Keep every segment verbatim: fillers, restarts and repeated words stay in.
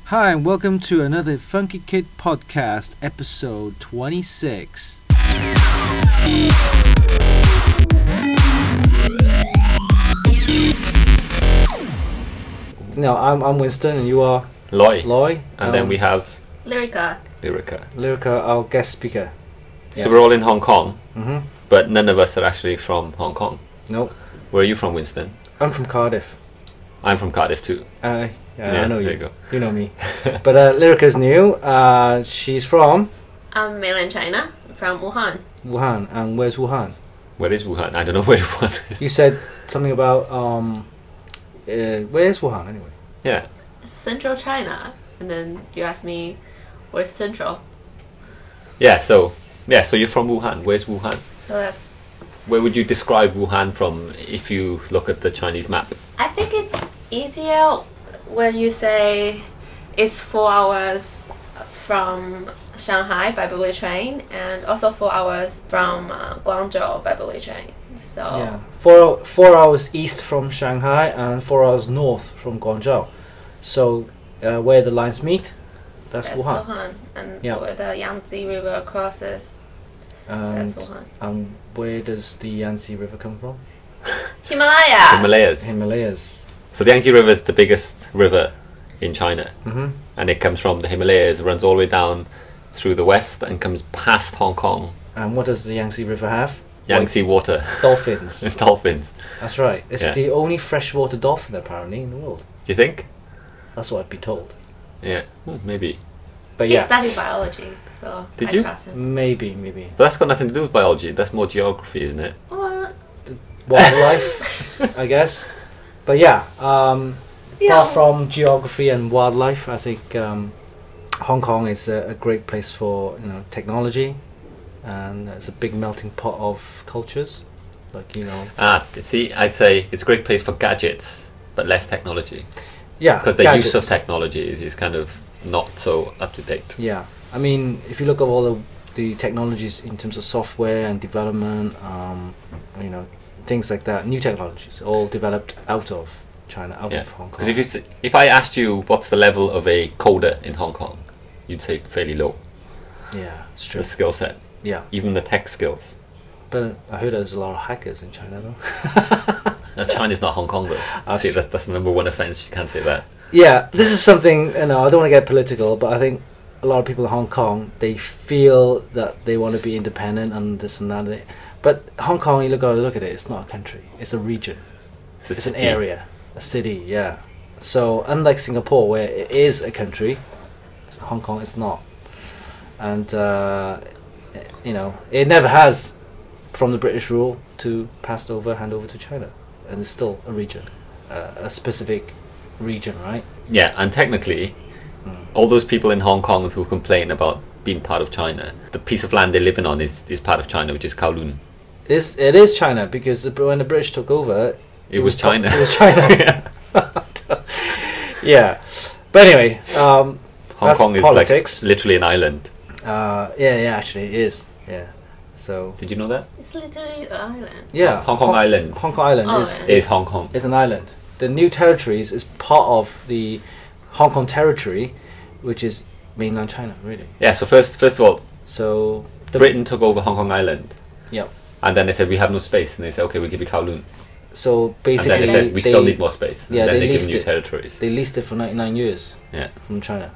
Hi, and welcome to another Funky Kid podcast, episode twenty-six. No, I'm I'm Winston, and you are Loy. Loy. And um, then we have Lyrica. Lyrica. Lyrica, our guest speaker. So Yes. we're all in Hong Kong, Mm-hmm. but none of us are actually from Hong Kong. Nope. Where are you from, Winston? I'm from Cardiff. I'm from Cardiff too. Uh, yeah, Yeah, I know there you. you go. You know me. But uh, Lyrica's new. Uh, she's from I'm mainland China, from Wuhan. Wuhan. And where's Wuhan? Where is Wuhan? I don't know where Wuhan is. You said something about um. Uh, where's Wuhan anyway? Yeah. Central China. And then you asked me, where's Central? Yeah, so yeah, so you're from Wuhan. Where's Wuhan? So that's... Where would you describe Wuhan from if you look at the Chinese map? I think it's easier when you say it's four hours from Shanghai by bullet train and also four hours from uh, Guangzhou by bullet train. So Yeah, four four hours east from Shanghai and four hours north from Guangzhou. So uh, where the lines meet, that's, that's Wuhan. Wuhan. And Yeah. where the Yangtze River crosses, And, that's Wuhan. and where does the Yangtze River come from? Himalaya! Himalayas. Himalayas. So the Yangtze River is the biggest river in China, Mm-hmm. and it comes from the Himalayas, runs all the way down through the west and comes past Hong Kong. And what does the Yangtze River have? Yangtze water. Like dolphins. Dolphins. That's right. It's Yeah. the only freshwater dolphin apparently in the world. Do you think? That's what I'd be told. Yeah, hmm, maybe. But He yeah, studied biology, so Did I you? trust him. maybe, maybe. But that's got nothing to do with biology. That's more geography, isn't it? Well, Wildlife, I guess. But yeah, um, yeah. apart from geography and wildlife, I think um, Hong Kong is a, a great place for you know technology, and it's a big melting pot of cultures. Like you know, Ah, see, I'd say it's a great place for gadgets, but less technology. yeah, Because the use of gadgets. technology is, is kind of not so up to date. Yeah, I mean, if you look at all the, the technologies in terms of software and development, um, you know, things like that, new technologies, all developed out of China, out Yeah. of Hong Kong. Because if you s- if I asked you what's the level of a coder in Hong Kong, you'd say fairly low. Yeah, it's true. The skill set, Yeah, even the tech skills. but I heard there's a lot of hackers in China, though. Now, China's not Hong Kong though. That's see, true. that's, that's the number one offence. You can't say that. Yeah, this is something, you know, I don't want to get political, but I think a lot of people in Hong Kong, they feel that they want to be independent and this and that. But Hong Kong, you look at, look at it, it's not a country, it's a region. It's, a It's an city. area, a city, yeah. So unlike Singapore, where it is a country, Hong Kong is not. And, uh, you know, it never has, from the British rule, to passed over, hand over to China. And it's still a region, uh, a specific region, right? Yeah, and technically, Mm. all those people in Hong Kong who complain about being part of China, the piece of land they're living on is, is part of China, which is Kowloon. It's, it is China, because the, when the British took over, It, was, po- China. It was China. Yeah. Yeah. But anyway, um, Hong That's Kong is politics. like literally an island. uh, yeah, yeah, actually it is. Yeah. So, Did you know that? it's literally an island. yeah. Hong Kong Island Hong Kong Island Oh, is, yeah. is Hong Kong. is an island. The New Territories is part of the Hong Kong territory, which is mainland China, really. Yeah, so first first of all, So, the Britain took over Hong Kong Island. Yep. And then they said, we have no space. And they said, okay, we'll give you Kowloon. So And basically, then they said, we still need more space. And yeah, then they they give leased new it. territories. They leased it for ninety-nine years Yeah. from China.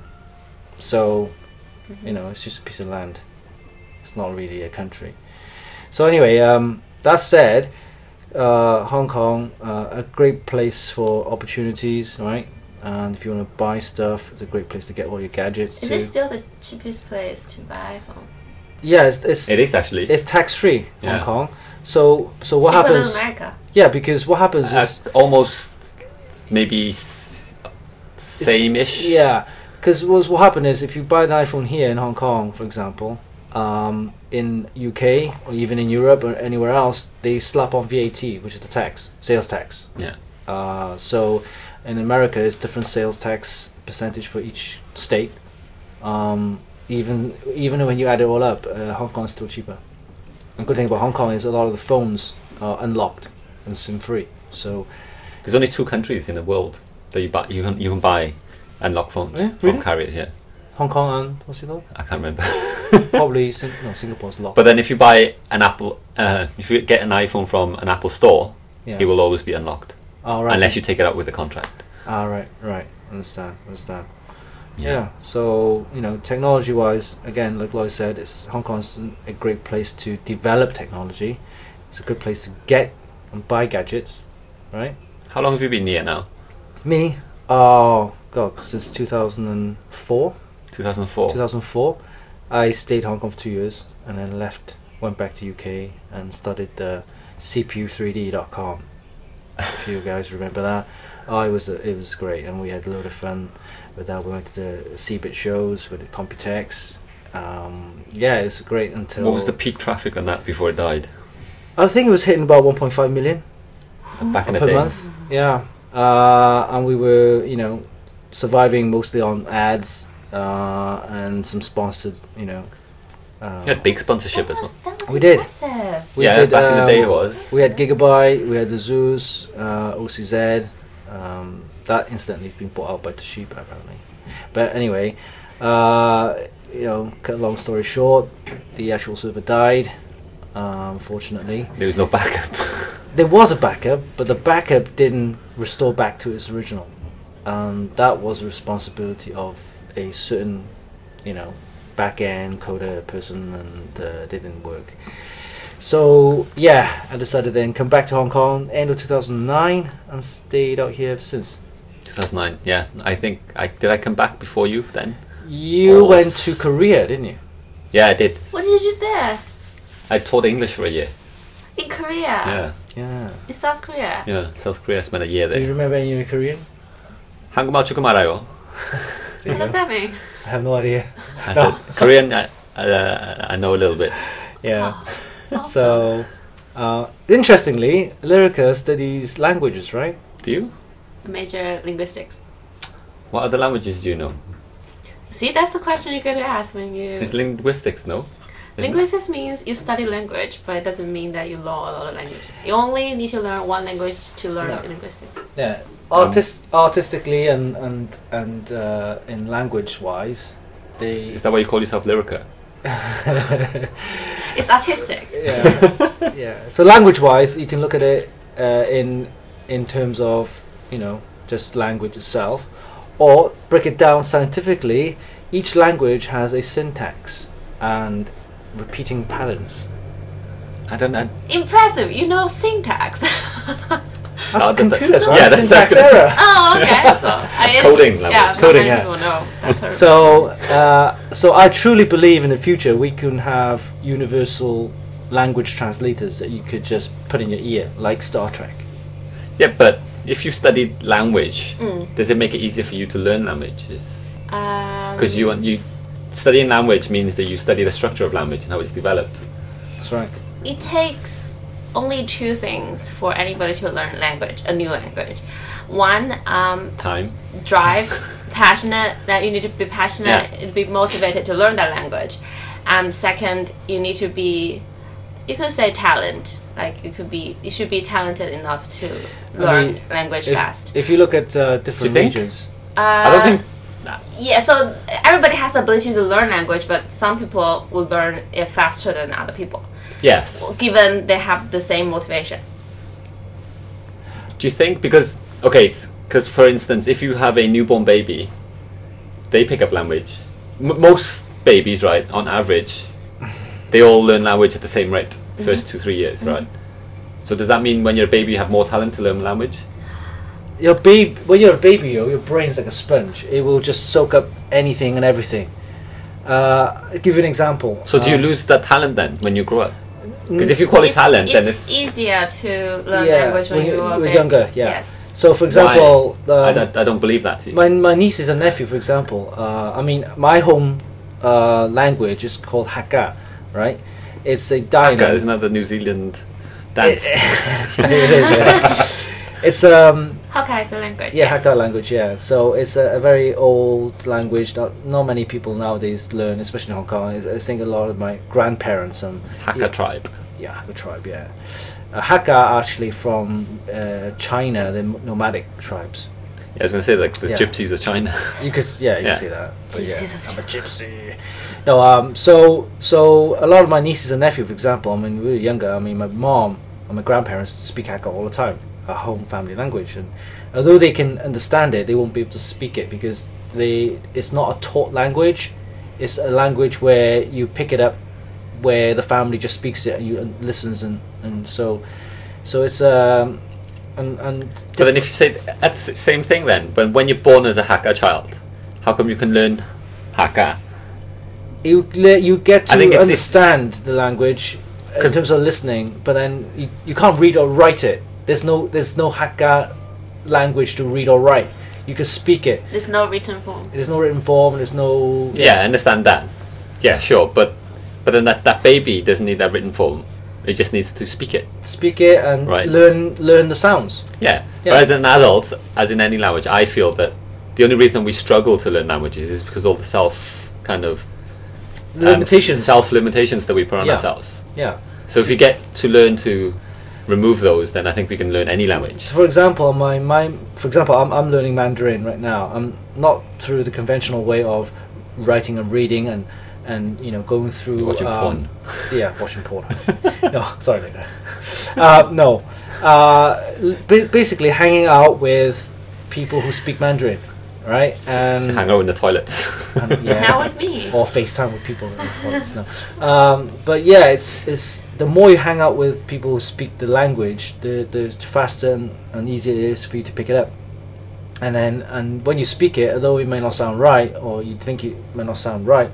So, Mhm. you know, it's just a piece of land. It's not really a country. So anyway, um, that said, uh, Hong Kong, uh, a great place for opportunities, right? And if you want to buy stuff, it's a great place to get all your gadgets Is too. it still the cheapest place to buy from? Yeah, it's it's, It is actually. it's tax free, Yeah. Hong Kong. So so what Cheaper happens? than America. Yeah, because what happens Uh, is almost maybe s- same-ish. yeah, because what what happen is if you buy an iPhone here in Hong Kong, for example, um, in U K or even in Europe or anywhere else, they slap on V A T, which is the tax, sales tax. Yeah. Uh, so in America, it's different sales tax percentage for each state. Um, even even when you add it all up, uh, Hong Kong is still cheaper. The good thing about Hong Kong is a lot of the phones are unlocked and SIM free. So There's only two countries in the world that you buy you can you can buy unlock phones Yeah, from really? carriers. Yeah, Hong Kong and what's it called? I can't remember. Probably Sing- no Singapore's locked. But then if you buy an Apple, uh, if you get an iPhone from an Apple store, yeah. it will always be unlocked Oh, right. unless you take it out with a contract. Ah, right, right. Understand, understand. Yeah. Yeah. So you know, technology-wise, again, like Lloyd said, it's Hong Kong's a great place to develop technology. It's a good place to get and buy gadgets, right? How long have you been here now? Me, oh god, since two thousand four. two thousand four. two thousand four. I stayed Hong Kong for two years and then left, went back to U K and studied the C P U three D dot com. If you guys remember that, oh, it was it was great, and we had a load of fun with that. We went to the C-bit shows with the Computex. Um, yeah, it's great until. What was the peak traffic on that before it died? I think it was hitting about one point five million Back in the per day. month. Yeah, uh, and we were, you know, surviving mostly on ads uh, and some sponsored, you know. Uh, You had big sponsorship That as was, well. that was We did. impressive. we yeah, did, back in the day it um, was. We had Gigabyte, we had the Zeus, uh, O C Z. Um, that instantly has been bought out by Toshiba apparently. But anyway, uh, you know, cut a long story short, the actual server died. Uh, unfortunately, There was no backup. there was a backup, but the backup didn't restore back to its original. Um, that was the responsibility of a certain, you know, back-end coder person, and uh, didn't work. So yeah, I decided then come back to Hong Kong end of two thousand nine and stayed out here ever since. two thousand nine. Yeah, I think I did. I come back before you then. You Oh, went s- to Korea, didn't you? Yeah, I did. What did you do there? I taught English for a year. In Korea? Yeah, Yeah. In South Korea? yeah. South Korea. Spent a year Do you there. remember any Korean? 한국말 조금 알아요. What does that mean? I have no idea. I said Korean. I, uh, I know a little bit. Yeah. Oh, awesome. So, uh, interestingly, Lyrica studies languages, right? Do you? Major linguistics. What other languages do you know? See, that's the question you gotta ask when you. It's linguistics, no? Isn't it? Linguistics means you study language, but it doesn't mean that you learn a lot of language. You only need to learn one language to learn No. linguistics. Yeah. Artist, artistically and and and uh, in language wise, they. Is that why you call yourself Lyrica? It's artistic. yeah. Yeah. So language wise, you can look at it uh, in in terms of, you know, just language itself, or break it down scientifically. Each language has a syntax and repeating patterns. I don't know. Impressive. You know syntax. That's Oh, the- computers, the- right? yeah, that's- syntax that's gonna error. Oh, okay. So I That's coding language. Yeah, Coding, many yeah. people know that term. So, uh, so I truly believe in the future we can have universal language translators that you could just put in your ear, like Star Trek. Yeah, but if you studied language, Mm. does it make it easier for you to learn languages? Um, Because you want you studying language means that you study the structure of language and how it's developed. That's right. it takes only two things for anybody to learn language, a new language. One, um, Time. drive, passionate, that you need to be passionate, Yeah. be motivated to learn that language. And second, you need to be, you could say talent, like you could be, you should be talented enough to learn mean, language If, fast. if you look at uh, different think? regions, Uh, I don't think. Yeah, so everybody has the ability to learn language, but some people will learn it faster than other people, Yes. given they have the same motivation. Do you think because okay, because for instance, if you have a newborn baby, they pick up language. M- most babies, right, on average, they all learn language at the same rate, first two three years, right? So does that mean when you're a baby, you have more talent to learn language? your baby, when you're a baby, your, your brain's like a sponge. It will just soak up anything and everything. Uh, I'll give you an example. So do you Um, lose that talent then when you grow up? Because if you call it It's, talent, it's then it's. easier to learn Yeah, language when, when you- you are a when baby. younger, yeah. Yes. So, for example, I, um, don't- I don't believe that. my my nieces and nephew, for example, uh, I mean, my home uh, language is called Hakka, right? It's a dialect. Hakka, isn't that the New Zealand dance? It is. Yeah. It's um Hakka is a language. yeah yes. Hakka language, yeah. So it's a, a very old language. Not not many people nowadays learn, especially in Hong Kong. I, I think a lot of my grandparents um Hakka yeah, tribe. yeah Hakka tribe, yeah. Uh, Hakka are actually from uh, China, the nomadic tribes. Yeah, I was going to say like the Yeah. gypsies of China. You could, yeah, you Yeah. can see that. But yeah, Gypsies of I'm a gypsy. No, um, so so a lot of my nieces and nephew, for example, I mean, we were younger. I mean, my mom and my grandparents speak Hakka all the time, our home family language, and although they can understand it, they won't be able to speak it because they it's not a taught language. It's a language where you pick it up, where the family just speaks it and you and listens, and, and so so it's um and and. But then if you say that's the same thing then, when when you're born as a Hakka child, how come you can learn Hakka? You le- you get to I think it's- understand the language in 'Cause- terms of listening, but then you, you can't read or write it. There's no there's no Hakka language to read or write. You can speak it. There's no written form. There's no written form. There's no Yeah, I understand that. Yeah, sure, but but then that, that baby doesn't need that written form. It just needs to speak it. speak it and Right. learn learn the sounds. Yeah. Yeah. But as an adult, as in any language, I feel that the only reason we struggle to learn languages is because all the self kind of um, Limitations. self limitations that we put on Yeah. ourselves. Yeah. So if you get to learn to remove those, then I think we can learn any language. For example, my, my for example, I'm I'm learning Mandarin right now. I'm not through the conventional way of writing and reading and and you know going through You're watching um, porn. Yeah, watching porn. No, sorry, Lena. Uh, no, uh, l- ba- basically hanging out with people who speak Mandarin, right? Just And, hang out in the toilets. and Now yeah, with me. or FaceTime with people in the toilets. No, um, but yeah, it's it's the more you hang out with people who speak the language, the the faster and, and easier it is for you to pick it up. And then and when you speak it, although it may not sound right, or you think it may not sound right,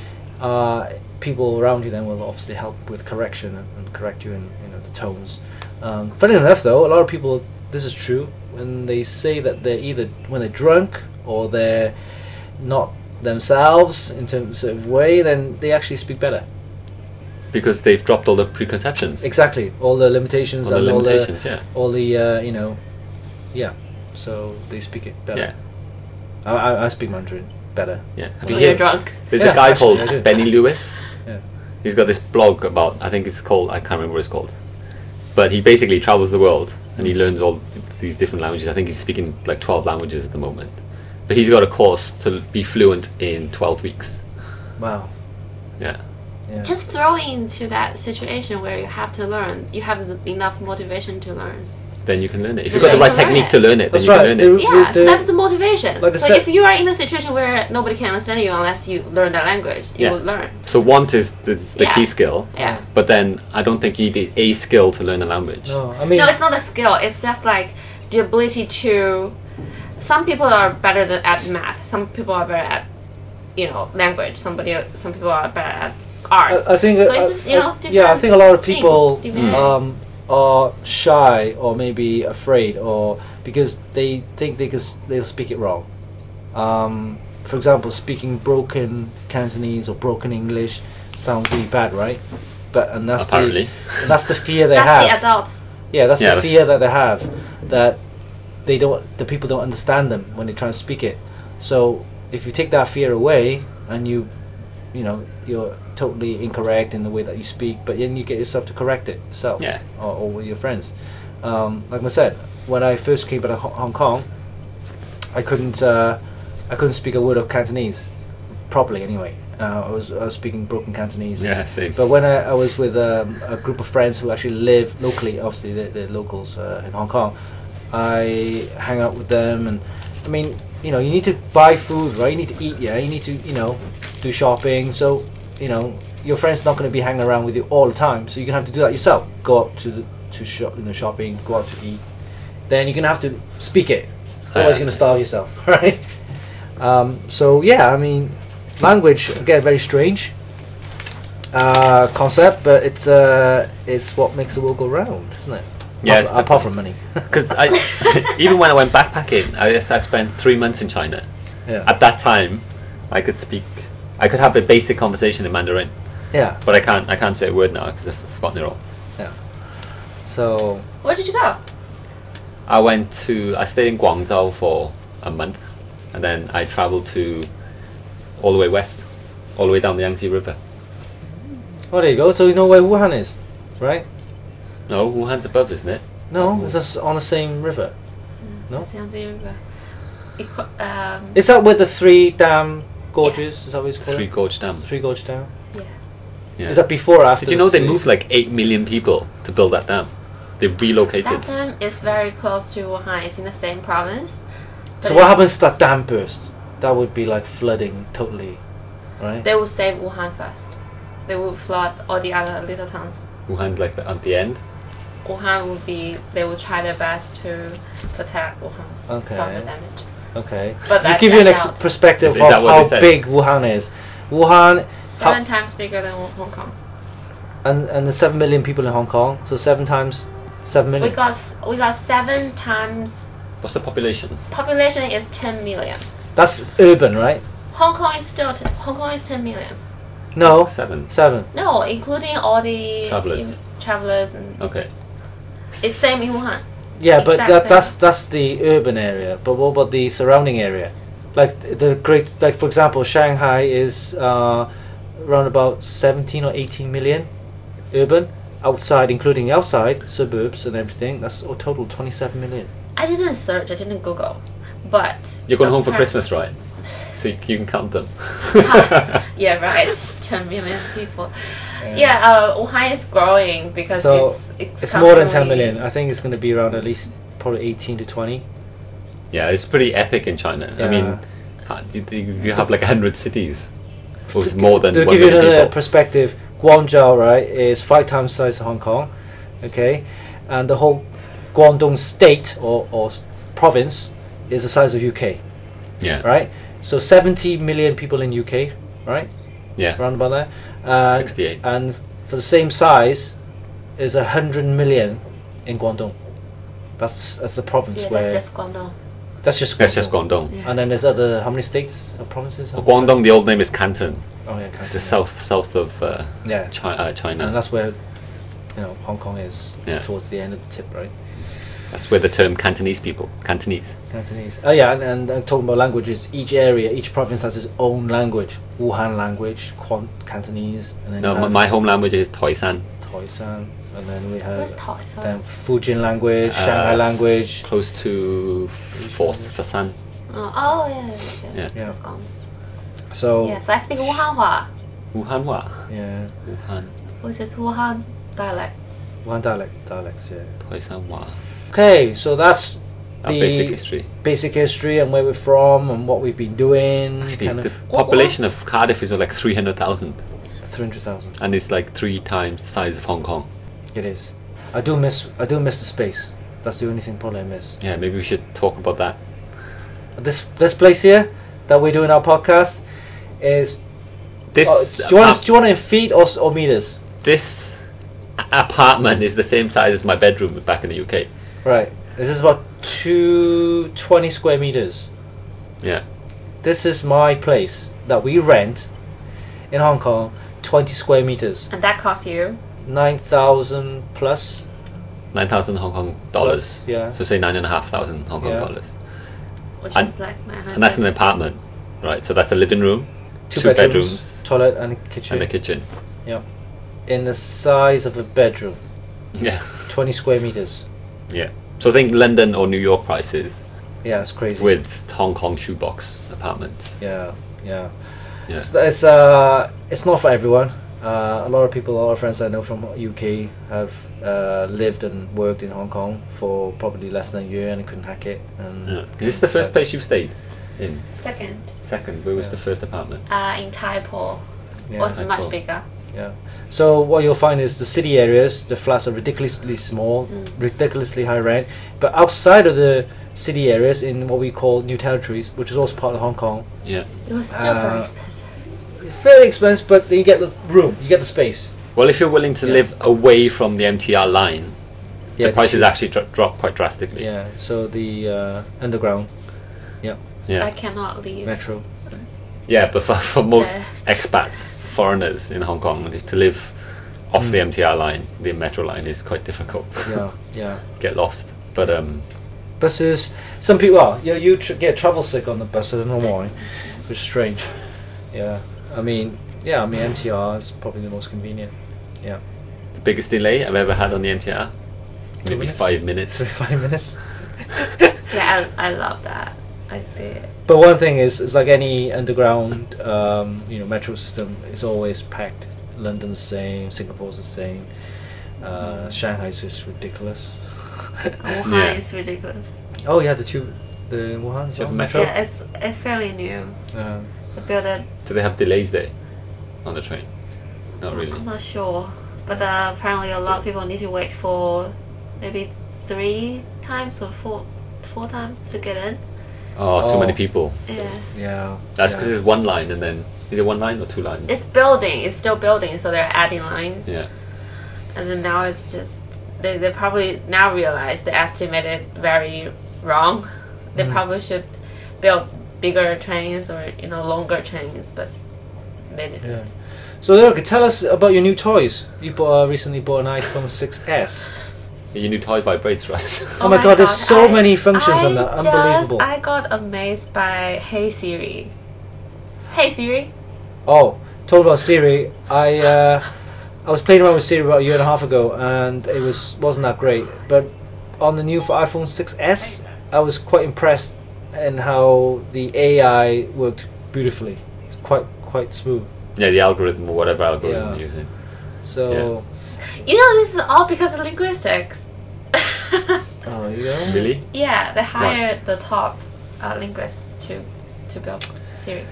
uh, people around you then will obviously help with correction and, and correct you in you know the tones. Um, funny enough, though, a lot of people, this is true, when they say that they're either when they're drunk or they're not themselves in terms of way, then they actually speak better. Because they've dropped all the preconceptions. Exactly, all the limitations All the and limitations, yeah. all the all the uh, you know, yeah. So they speak it better. Yeah. I, I, I speak Mandarin better. Yeah. Have you When you're heard? drunk. There's Yeah, a guy actually, I do. called Benny Lewis. Yeah. He's got this blog about, I think it's called, I can't remember what it's called. But he basically travels the world and he learns all th- these different languages. I think he's speaking like twelve languages at the moment. But he's got a course to be fluent in twelve weeks. Wow. Yeah. Yeah. Just throw into that situation where you have to learn. You have the- enough motivation to learn. Then you can learn it. If Then you've got the you right can learn technique it. to learn it, then That's you right. can learn The- it. Yeah, the- so that's the motivation. like I so said- if you are in a situation where nobody can understand you unless you learn that language, you Yeah. will learn. So want is the, the Yeah. key skill. Yeah. But then I don't think you need a skill to learn a language. No, I mean. No, it's not a skill. It's just like the ability to. Some people are better than at math. Some people are better at, you know, language. Somebody, some people are better at arts. I, I think. so uh, it's, you know, uh, yeah, I different think a lot of things, people different- um, are shy or maybe afraid, or because they think they can s- they'll speak it wrong. Um, for example, speaking broken Cantonese or broken English sounds really bad, right? But and that's Apparently. the and that's the fear they That's have. the adults. Yeah, that's Yeah, the that's- fear that they have, that they don't, the people don't understand them when they try and speak it. So if you take that fear away and you, you know, you're totally incorrect in the way that you speak, but then you get yourself to correct it yourself, Yeah. or, or with your friends. Um, like I said, when I first came back to Ho- Hong Kong, I couldn't, uh, I couldn't speak a word of Cantonese properly. Anyway, uh, I was I was speaking broken Cantonese. Yeah, same. But when I, I was with um, a group of friends who actually live locally, obviously they're, they're locals uh, in Hong Kong, I hang out with them, and I mean, you know, you need to buy food, right? You need to eat, yeah. You need to, you know, do shopping. So, you know, your friend's not going to be hanging around with you all the time. So you're gonna have to do that yourself. Go out to the, to shop, you know, shopping. Go out to eat. Then you're gonna have to speak it. Otherwise, you're gonna starve yourself, right? Um, so yeah, I mean, language again very strange uh, concept, but it's uh, it's what makes the world go round, isn't it? Yeah, apart, it's from, apart from money. Because I, even when I went backpacking, I, I spent three months in China. yeah, At that time, I could speak, I could have a basic conversation in Mandarin, yeah, but I can't, I can't say a word now because I've forgotten it all. yeah. So Where did you go? I went to, I stayed in Guangzhou for a month, and then I travelled to all the way west, all the way down the Yangtze River. oh, there you go. So you know where Wuhan is, right? No, Wuhan's above, isn't it? No, it's just on the same river. No? It's Yangtze River. equi- um, Is that where the three dam gorges? Yes. Is that what it's called? Three Gorge Dam. Three gorge dam. yeah. Yeah. Is that before or after? Did you know the they city? moved like eight million people to build that dam? They relocated. That dam is very close to Wuhan. It's in the same province. but So what it's- happens to that dam burst? That would be like flooding totally, right? They will save Wuhan first. They will flood all the other little towns. Wuhan, like the, at the end. Wuhan will be. They will try their best to protect Wuhan Okay. from the damage. Okay. But To I- give you an I ex- doubt. perspective Is- is of that what how they said? big Wuhan is, Wuhan Seven times bigger than Hong Kong. and and the seven million people in Hong Kong, so seven times seven We million. got s- we got seven times. What's the population? Population is ten million. That's urban, right? Hong Kong is still t- Hong Kong is ten million. No, Seven. seven. No, including all the Travelers. in- travelers and Okay. it's same in Wuhan. Yeah, but Exact that, same. that's that's the urban area. But what about the surrounding area? Like the great, like for example, Shanghai is uh, around about seventeen or eighteen million urban. Outside, including outside suburbs and everything, that's a total twenty-seven million. I didn't search. I didn't Google, but You're going home for appar- Christmas, right? So you, you can count them. Yeah, right. It's ten million people. Yeah, uh, Wuhan is growing because So it's it's, It's more than ten constantly- million. I think it's going to be around at least probably eighteen to twenty. Yeah, it's pretty epic in China. I Yeah. mean, ha- you, you you have like a hundred cities with more than To one give you million another people. perspective, Guangzhou, right, is five times the size of Hong Kong, okay, and the whole Guangdong state or, or s- province is the size of U K, Yeah. right? So seventy million people in U K, right, Yeah. around about there. Uh, sixty-eight. And for the same size, is a hundred million in Guangdong. That's that's the province Yeah, where that's just Guangdong. that's just That's just Guangdong. Yeah. And then there's other how many states or provinces? Well, Guangdong, the old name is Canton. Oh yeah, It's Canton. the south south of uh, Yeah, Chi- uh, China. and that's where you know Hong Kong is Yeah. towards the end of the tip, right? That's where the term Cantonese people, Cantonese. Cantonese. Oh yeah, and, and uh, talking about languages, each area, each province has its own language. Wuhan language, Quan- Cantonese, and then No, you my, have my home language is Toisan, Toisan, and then we have Where's Toisan? then Fujian language, Uh, Shanghai language. close to Fos- Fasan. Oh, oh yeah, yeah, yeah. Yeah. Yeah. That's gone. So Yeah, so I speak Wuhanhua, Wuhanhua. yeah, Wuhan. which is Wuhan dialect. Wuhan dialect, dialects. Yeah. Toisanhua. Okay, so that's Our the basic history. basic history and where we're from and what we've been doing. Actually, kind the of population of Cardiff is like three hundred thousand, three hundred thousand. and it's like three times the size of Hong Kong. It is. I do miss. I do miss the space. That's the only thing probably I miss. Yeah, maybe we should talk about that. This this place here that we're doing our podcast is. This Oh, do you want ap- us, do you want it in feet or, s- or meters? this a- apartment is the same size as my bedroom back in the U K. Right. This is about two twenty square meters. Yeah, This is my place that we rent in Hong Kong. Twenty square meters. And that costs you. Nine thousand plus. nine thousand Hong Kong dollars. Plus, yeah. So say nine and a half thousand Hong Kong Yeah. dollars, Which And- is like nine hundred. and that's an apartment, right? So that's a living room, Two, two bedrooms, bedrooms, toilet and a kitchen. and a kitchen. Yeah. In the size of a bedroom. Yeah, Twenty square meters. yeah. So I think London or New York prices Yeah, it's crazy. with Hong Kong shoebox apartments. Yeah, yeah. Yeah. It's, it's uh, it's not for everyone. Uh, a lot of people, a lot of friends I know from U K have uh, lived and worked in Hong Kong for probably less than a year and couldn't hack it. And Yeah. Is this the first so- place you've stayed in? Second, Second, where was Yeah. the first apartment? uh, in Tai Po, Yeah, was Tai much Po. bigger. yeah. So what you'll find is the city areas, the flats are ridiculously small, Mm. ridiculously high rent. But outside of the city areas, in what we call new territories, which is also part of Hong Kong, Yeah. It was still very Uh, expensive. fairly expensive, but you get the room, you get the space. Well, if you're willing to Yeah. live away from the M T R line, Yeah, the prices cheap. actually dro- drop quite drastically. Yeah. So the uh, underground, yeah, Yeah. I cannot leave. metro. Yeah, but for, for most Yeah. expats, foreigners in Hong Kong, to live off Mm. the M T R line, the metro line, is quite difficult. Yeah, yeah. Get lost. But um, Buses. Some people, well, you you tr- get travel sick on the bus. I don't know why, which is strange. Yeah. I mean, yeah. I mean, M T R is probably the most convenient. Yeah. the biggest delay I've ever had on the M T R, Two maybe minutes? five minutes. Five minutes. Yeah, I, I love that. like the But one thing is, it's like any underground, um, you know, metro system. It's always packed. London's the same. Singapore's the same. Uh, Shanghai's just ridiculous. Wuhan Yeah. is ridiculous. Oh yeah, the tube, the Wuhan Yeah, the metro. metro. Yeah, it's it's fairly new. Uh, They built it. Do they have delays there on the train? Not really. I'm not sure, but uh, apparently a lot of people need to wait for maybe three times or four four times to get in. Oh, too Oh. many people. Yeah, yeah. That's yeah. because it's one line and then is it one line or two lines? it's building. It's still building, so they're adding lines. Yeah. And then now it's just they, they probably now realize they estimated very wrong. They Mm. probably should build bigger trains or you know longer trains, but they didn't. Yeah. So Erica, tell us about your new toys. You bought, uh, recently bought an iPhone six S. Your new toy vibrates, right? Oh, my god, there's so I- many functions I on that. just- Unbelievable. I got amazed by Hey Siri. Hey Siri. Oh, talk about Siri. I uh, I was playing around with Siri about a year and a half ago, and it was wasn't that great. But on the new iPhone six S, I was quite impressed in how the A I worked beautifully. It's quite quite smooth. Yeah, the algorithm or whatever algorithm Yeah. you're using. So, You know this is all because of linguistics. oh, you know. Really? Yeah, they hired the top uh, linguists to to build Siri.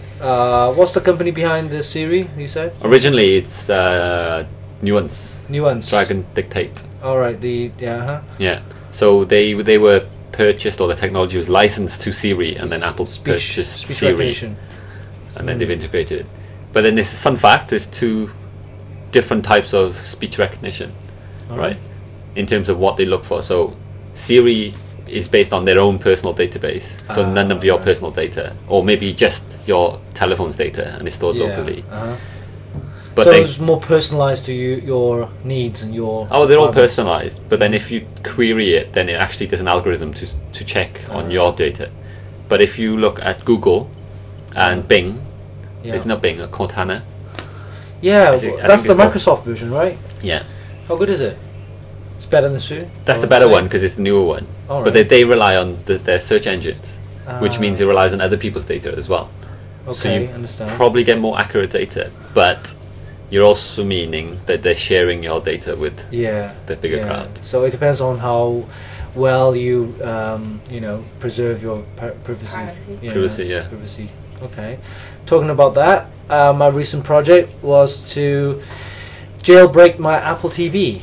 Uh, what's the company behind the Siri? You said Originally, it's uh, Nuance, Nuance. Dragon Dictate. All right. The yeah. Huh? Yeah. So they they were purchased, or the technology was licensed to Siri, and then Apple Speech, purchased speech Siri, recognition. and then Mm. they've integrated it. But then this fun fact: there's two different types of speech recognition, All right? In terms of what they look for. So Siri is based on their own personal database, so Ah, none of your right. personal data, or maybe just your telephone's data, and it's stored Yeah. locally. Uh-huh. But so they, it's more personalized to you, your needs and your. oh, they're all requirements. personalized. But then if you query it, then it actually does an algorithm to to check on Ah. your data. But if you look at Google and Ah. Bing, Yeah. it's not Bing, uh, Cortana. Yeah, Is it- well, I that's think the it's called- Microsoft version, right? Yeah, How good is it? It's better than the Siri. that's Or the better same? one because it's the newer one. All But they, right. they rely on the, their search engines, which Ah. means it relies on other people's data as well. So Okay, you understand. probably get more accurate data, but you're also meaning that they're sharing your data with yeah. the bigger yeah. crowd. So it depends on how well you, um, you know, preserve your pri- privacy. Privacy. Privacy, yeah. Privacy. Okay. Talking about that, uh, my recent project was to jailbreak my Apple T V.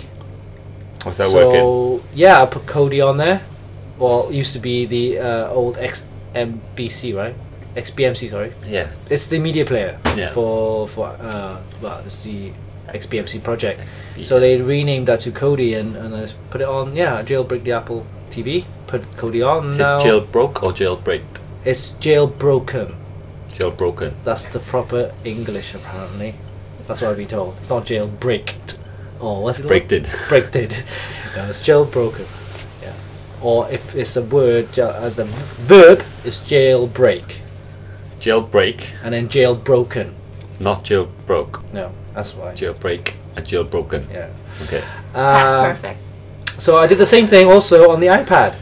How's that so working? yeah, I put Kodi on there. Well, it used to be the uh, old X M B C, right? X B M C, sorry. Yeah. It's the media player Yeah. for for uh, well, it's the X B M C project. Yeah. So they renamed that to Kodi and and I put it on. Yeah, jailbreak the Apple T V. Put Kodi on Is now. it jailbroke or jailbreaked? It's jailbroken. Jailbroken. That's the proper English, apparently. That's what I've been told. It's not jailbreaked. Or what's it? Breaked it. Breaked it. No, it's jailbroken. Yeah. Or if it's a word, ja- as the verb is jailbreak, Jailbreak, and then jailbroken. not jailbroke. No, that's why. Jailbreak and jailbroken. Yeah. Okay. Past Uh, perfect. So I did the same thing also on the iPad,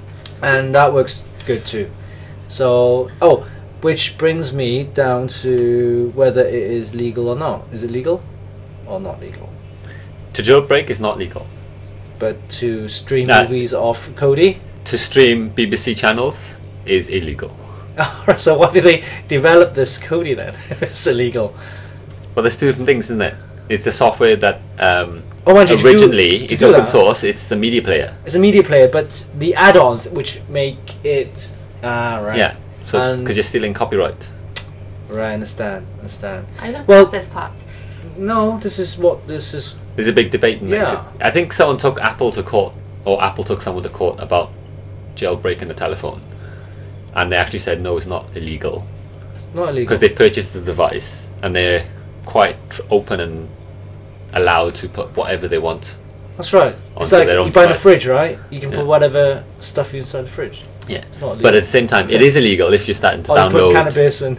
and that works good too. So oh, which brings me down to whether it is legal or not. Is it legal or not legal? To jailbreak is not legal. But to stream No. movies off Kodi. To stream B B C channels is illegal. So why did they develop this Kodi then? if it's illegal. Well, there's two different things, isn't it? It's the software that um, Oh, why did you do- originally did you is do open that? source. It's a media player. It's a media player, but the add-ons which make it ah right. Yeah. So And- because you're stealing copyright. Right, understand, understand. I don't well- well, this part. No, this is what this is. There's a big debate in there. Yeah. 'cause I think someone took Apple to court, or Apple took someone to court about jailbreaking the telephone, and they actually said no, it's not illegal It's not illegal. because they purchased the device and they're quite open and allowed to put whatever they want. That's right. It's onto like their own you buy a device. fridge, right? You can Yeah. put whatever stuff inside the fridge. Yeah. It's not illegal. But at the same time, it is illegal if you're starting to or you download. put cannabis and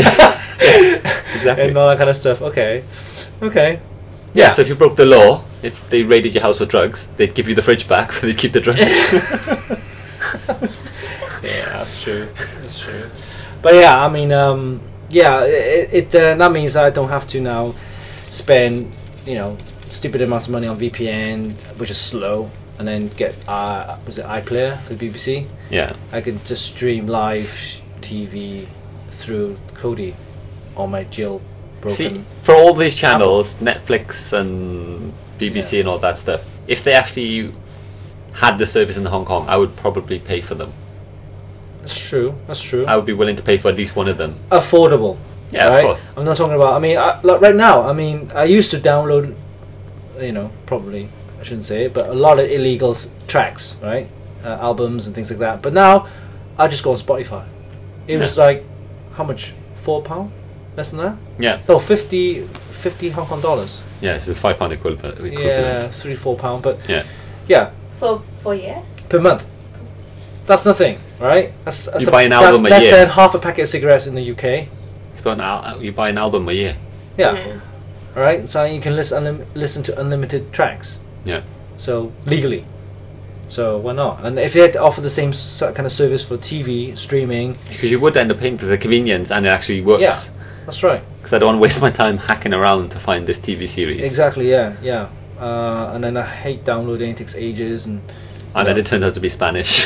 Exactly. and all that kind of stuff. Okay, okay. Yeah, so if you broke the law, if they raided your house for drugs, they'd give you the fridge back, but they'd keep the drugs. Yeah. that's true. That's true. But yeah, I mean, um, yeah, it, it uh, that means that I don't have to now spend, you know, stupid amounts of money on V P N, which is slow, and then get uh, was it iPlayer for the B B C? Yeah. I can just stream live T V through Kodi on my jailbroken. See, for all these channels, Netflix and B B C Yeah. and all that stuff, if they actually had the service in Hong Kong, I would probably pay for them. That's true. That's true. I would be willing to pay for at least one of them. Affordable. Yeah, right? of course. I'm not talking about. I mean, I, like right now. I mean, I used to download. You know, probably I shouldn't say it, but a lot of illegal s- tracks, right? Uh, albums and things like that. But now, I just go on Spotify. It was Yeah. like, how much? Four pound? Less than that? Yeah. No, fifty, fifty Hong Kong dollars. Yeah, it's a five pound equivalent. equivalent. Yeah, three, four pound. But Yeah. yeah, For for a year? per month. That's nothing, right? That's, that's You buy an that's album a less year. than half a packet of cigarettes in the U K. It's about an al- you buy an album a year. Yeah. Mhm. All right. So you can listen unlim- listen to unlimited tracks. Yeah. So legally. So why not? And if they had to offer the same s- kind of service for T V streaming, Because you would end up paying for the convenience and it actually works. Yeah. that's right. Because I don't want to waste my time hacking around to find this T V series. Exactly. Yeah. Yeah. Uh, and then I hate downloading. It takes ages and. And then it turned out to be Spanish.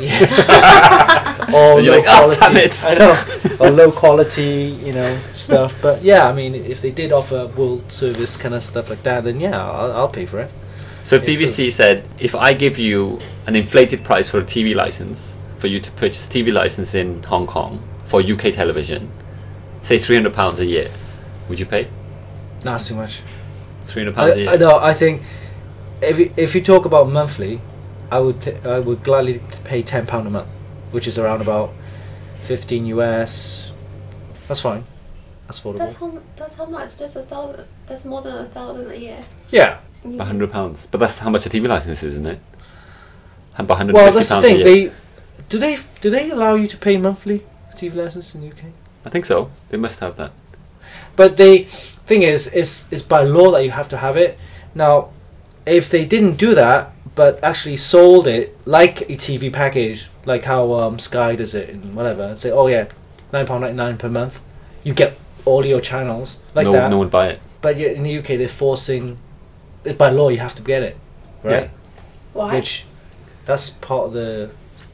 Yeah. or And you're low like, "Oh, quality. damn it." I know. Or low quality, you know, stuff. But yeah, I mean, if they did offer world service kind of stuff like that, then yeah, I'll, I'll pay for it. So if Yeah, B B C said, if I give you an inflated price for a T V license, for you to purchase a T V license in Hong Kong for U K television, say three hundred pounds a year, would you pay? Nah, it's too much. three hundred pounds a I, year? I know. I think if you, if you talk about monthly, I would t- I would gladly pay ten pound a month, which is around about fifteen U S. That's fine. That's affordable. That's how that's how much. That's a thousand. That's more than a thousand a year. yeah. Mm. About one hundred pounds. But that's how much a T V license is, isn't it? About one hundred Well, fifty that's the pounds a thing. year. They do they do they allow you to pay monthly for T V license in the U K? I think so. They must have that. But the thing is, is is by law that you have to have it. Now, if they didn't do that, but actually sold it like a T V package, like how um, Sky does it and whatever, and say, oh yeah, nine pound ninety nine per month, you get all your channels like no, that. no one would buy it. But yet in the U K, they're forcing, it by law, you have to get it, right? Yeah. Why? Which, that's part of the,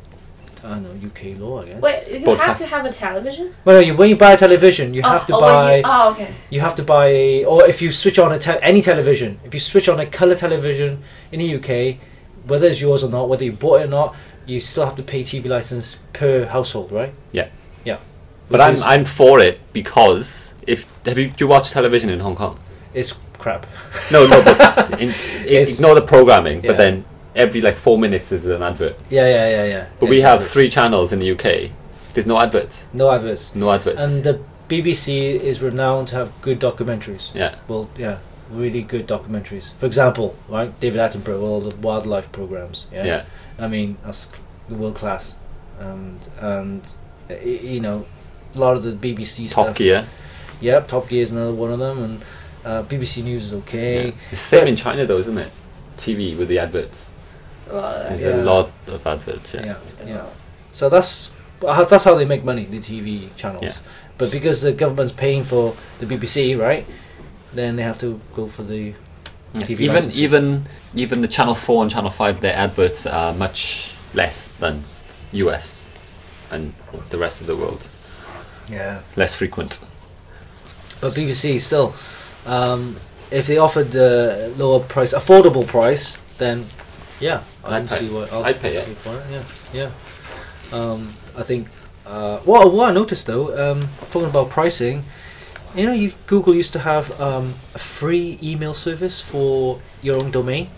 I don't know, U K law, I guess. Wait, you Broadcast. have to have a television. Well, you, when you buy a television, you oh, have to oh, when buy. You, oh, okay. You have to buy, a, or if you switch on a te- any television, if you switch on a colour television in the U K, whether it's yours or not, whether you bought it or not, you still have to pay T V license per household, right? Yeah. Yeah. But Which I'm is- I'm for it because if have you do you watch television in Hong Kong? It's crap. No, no, but in, It's- ignore the programming. yeah. But then every like four minutes is an advert. Yeah, yeah, yeah, yeah. But Yeah, we it's have adverts. three channels in the U K. There's no adverts. No adverts. No adverts. And the B B C is renowned to have good documentaries. yeah. Well, yeah, really good documentaries. For example, right, David Attenborough, all the wildlife programs. Yeah. Yeah. I mean, that's world class, and and uh, y- you know, a lot of the B B C Top stuff. Gear. Yep, Top Gear is another one of them, and uh, B B C News is okay. Yeah. It's the same But- in China though, isn't it? T V with the adverts. It's a lot of There's Yeah. a lot of adverts. Yeah. Yeah, yeah. So that's how- that's how they make money, the T V channels. Yeah. But because the government's paying for the B B C, right? Then they have to go for the Yeah. T V Even licensing. even even the Channel Four and Channel Five, their adverts are much less than U S and the rest of the world. yeah. Less frequent. But B B C still, um, if they offered the lower price, affordable price, then yeah, I I'd can pay- see what I'll I'd pay it. for it. Yeah, yeah. Um, I think. Uh, what what I noticed though, um, talking about pricing, you know, you Google used to have um, a free email service for your own domain.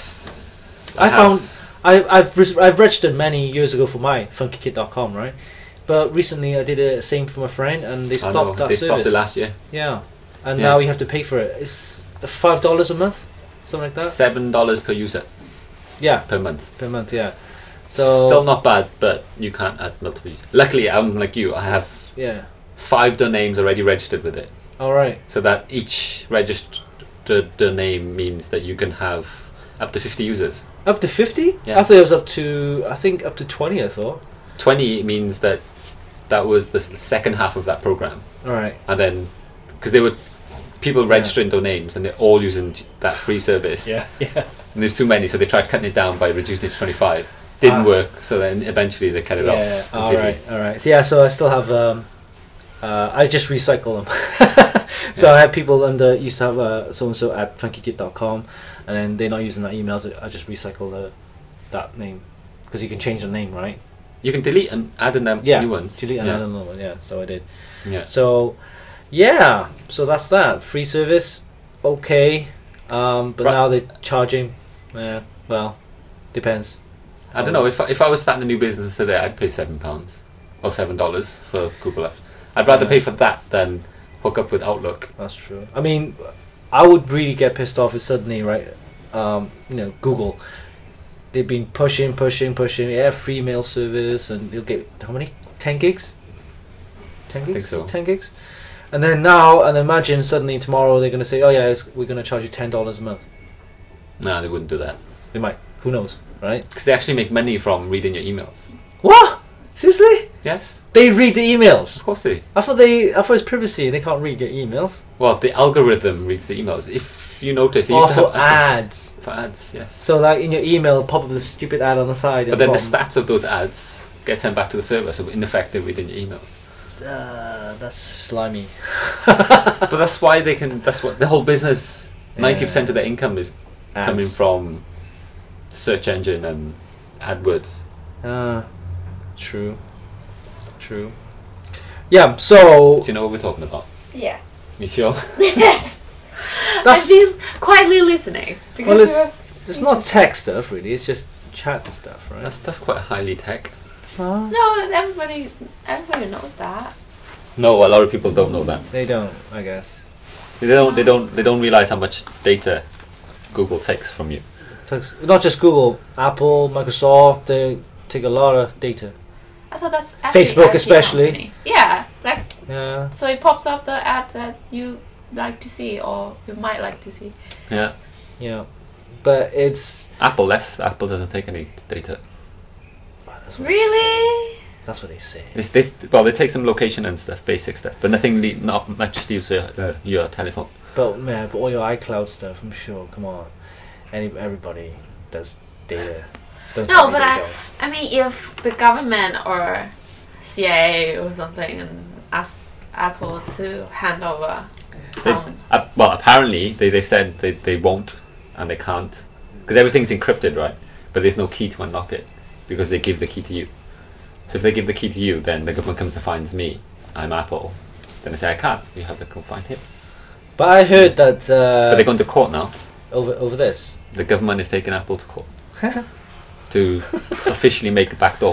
Yes. I, have. found I, I've res- I've registered many years ago for my funky kid dot com, right? But recently I did the same for my friend, and they I stopped know, that they service. stopped it last year. Yeah, and Yeah. now you have to pay for it. It's five dollars a month, something like that. Seven dollars per user Yeah, per month. per month. Yeah. So Still not bad, but you can't add multiple. Luckily, I'm like you. I have yeah. five domains already registered with it, All right. so that each registered domain means that you can have up to fifty users. Up to fifty? Yeah. I thought it was up to. I think up to twenty. I thought. twenty means that that was the s- second half of that program, All right. and then because they were people registering their names and they're all using that free service. Yeah. Yeah. And there's too many, so they tried cutting it down by reducing it to twenty-five. Didn't Ah. work, so then eventually they cut it Yeah. off. All completely. right. All right. So yeah. So I still have. Um, uh, I just recycle them. So Yeah. I had people under used to have uh, so and so at funkykit dot com, and then they're not using that emails. I just recycle the that name because you can change the name, right? You can delete and add in them Yeah. new ones. Delete and yeah. add another one. Yeah. So I did. Yeah. So, yeah. So that's that. Free service, okay. Um, but Right. now they're charging. Yeah. Well, depends. I don't know, if I, if I was starting a new business today, I'd pay seven pounds or seven dollars for Google Apps. I'd rather Yeah. pay for that than hook up with Outlook. That's true. I mean, I would really get pissed off if suddenly, right? Um, you know, Google. They've been pushing, pushing, pushing. Yeah, free mail service, and you'll get how many? Ten gigs. Ten gigs. think so. Ten gigs. And then now, and imagine suddenly tomorrow they're going to say, "Oh yeah, it's, we're going to charge you ten dollars a month." No, they wouldn't do that. They might. Who knows, right? Because they actually make money from reading your emails. What? Seriously? Yes, They read the emails. of course they. I thought they. I thought it's privacy. They can't read your emails. Well, the algorithm reads the emails. If you notice, they Or used to for have ads. for ads, yes. So like in your email, pop up the stupid ad on the side. but at then the bottom. stats of those ads get sent back to the server, so in effect they're reading your emails. Uh, that's slimy. But that's why they can. That's what the whole business. Ninety percent Yeah. of their income is Ads. coming from search engine and AdWords. Uh, true. True. Yeah. So Do you know what we're talking about? Yeah. You sure? Yes. That's- I've been quietly listening because well, it it's was it's not tech stuff really. It's just chat stuff, right? That's that's quite highly tech. Huh? no. Everybody, everybody knows that. No, a lot of people don't know that. They don't, I guess. They don't. They don't. They don't realize how much data Google takes from you. Takes- Not just Google, Apple, Microsoft. They take a lot of data. I thought that's every Facebook I T especially. company. Yeah, like Yeah. so it pops up the ad that you like to see or you might like to see. Yeah. Yeah. But it's Apple less. Apple doesn't take any data. that's what they say. Really? That's what they say. It's this. Well, they take some location and stuff, basic stuff, but nothing. Le- not much leaves your uh, your telephone. But man, but all your iCloud stuff, I'm sure. Come on, any everybody does data. Don't No, tell me but they I, don't. I mean, if the government or C I A or something and ask Apple to hand over They, some, uh, well, apparently they, they said they, they won't and they can't because everything's encrypted, right? But there's no key to unlock it because they give the key to you. So if they give the key to you, then the government comes and finds me. I'm Apple. Then they say I can't. You have to go find him. But I heard that uh, But they're going to court now. over over this. The government is taking Apple to court to officially make a backdoor.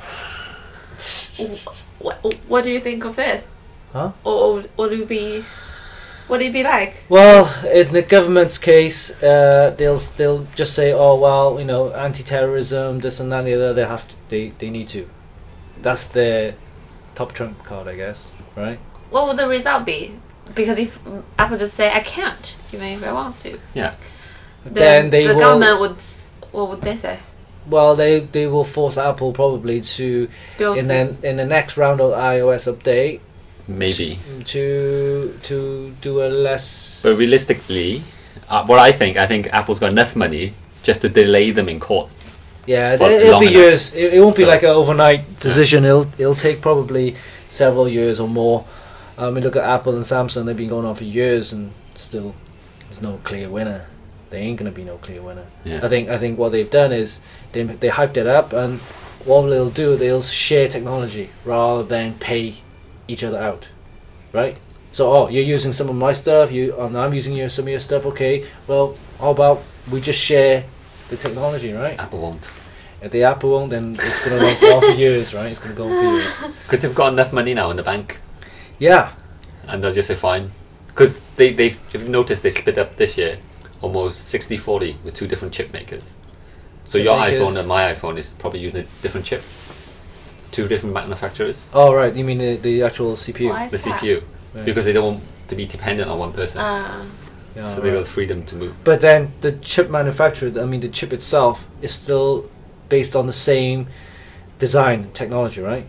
what, what do you think of this? Huh? Or, or would it be, would it be like? Well, in the government's case, uh, they'll they'll just say, "Oh well, you know, anti-terrorism, this and that, and the other." They have to. They they need to. That's their top trump card, I guess. Right? What would the result be? Because if Apple just say I can't, even if I want to, Yeah. Then, then they the will. government would. s- What would they say? Well, they they will force Apple probably to Build in it. then in the next round of iOS update Maybe. to to do a less. But realistically, uh, what I think, I think Apple's got enough money just to delay them in court. Yeah, for it, it'll long be enough. years. It, it won't be So- like an overnight decision. It'll it'll take probably several years or more. I mean, look at Apple and Samsung. They've been going on for years, and still, there's no clear winner. There ain't gonna be no clear winner. Yeah. I think I think what they've done is they they hyped it up, and what they'll do, they'll share technology rather than pay each other out, right? So, oh, you're using some of my stuff, you and I'm using your some of your stuff. Okay, well, how about we just share the technology, right? Apple won't. If the Apple won't, then it's going to go on for years, right? It's going to go on for years. Because they've got enough money now in the bank. Yeah. And they'll just say fine. Because they, they, if you've noticed, they split up this year almost sixty forty with two different chip makers. So Chip your makers. iPhone and my iPhone is probably using a different chip. Two different manufacturers. Oh, right. You mean the, the actual C P U? Why is The that? C P U. Right. Because they don't want to be dependent on one person. Uh, Yeah, so they right. got the freedom to move. But then the chip manufacturer, I mean, the chip itself is still based on the same design technology, right?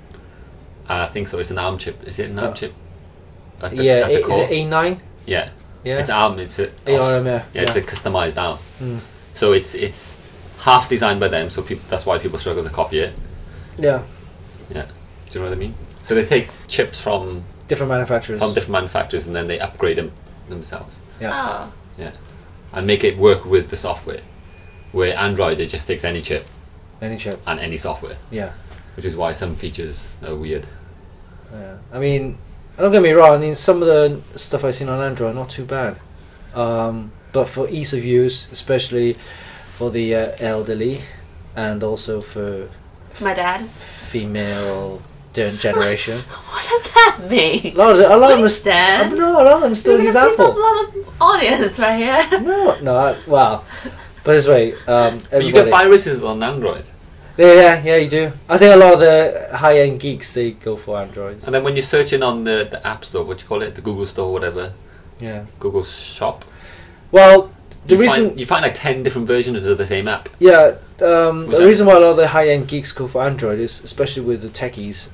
I think so. It's an ARM chip. Is it an ARM Uh, chip? At the, yeah, at the it, is core? it A nine? Yeah. Yeah, It's ARM. It's a A R M, yeah. yeah. It's Yeah. a customized ARM. Mm. So it's it's half designed by them. So people that's why people struggle to copy it. Yeah, Yeah. Do you know what I mean? So they take chips from different manufacturers. from different manufacturers and then they upgrade them themselves yeah, Oh. and make it work with the software. Where Android, it just takes any chip any chip. and any software, Yeah, which is why some features are weird. yeah. I mean, don't get me wrong. I mean, some of the stuff I've seen on Android not too bad, um, but for ease of use, especially for the uh, elderly, and also for My dad. female gen- generation. What does that mean? A lot of them, a lot of them, Please, st- Dad. no, a lot of them still You're use gonna piss off a Apple. lot of audience right here. No, no, I, well, but this way, um, But you get everybody. viruses on Android, Yeah, yeah, yeah, you do. I think a lot of the high-end geeks they go for Androids. and then when you're searching on the, the App Store, what do you call it, the Google Store, whatever, Yeah. Google Shop, Well, the you reason, find, you find like ten different versions of the same app. yeah, um, Which the app? reason why a lot of the high-end geeks go for Android is, especially with the techies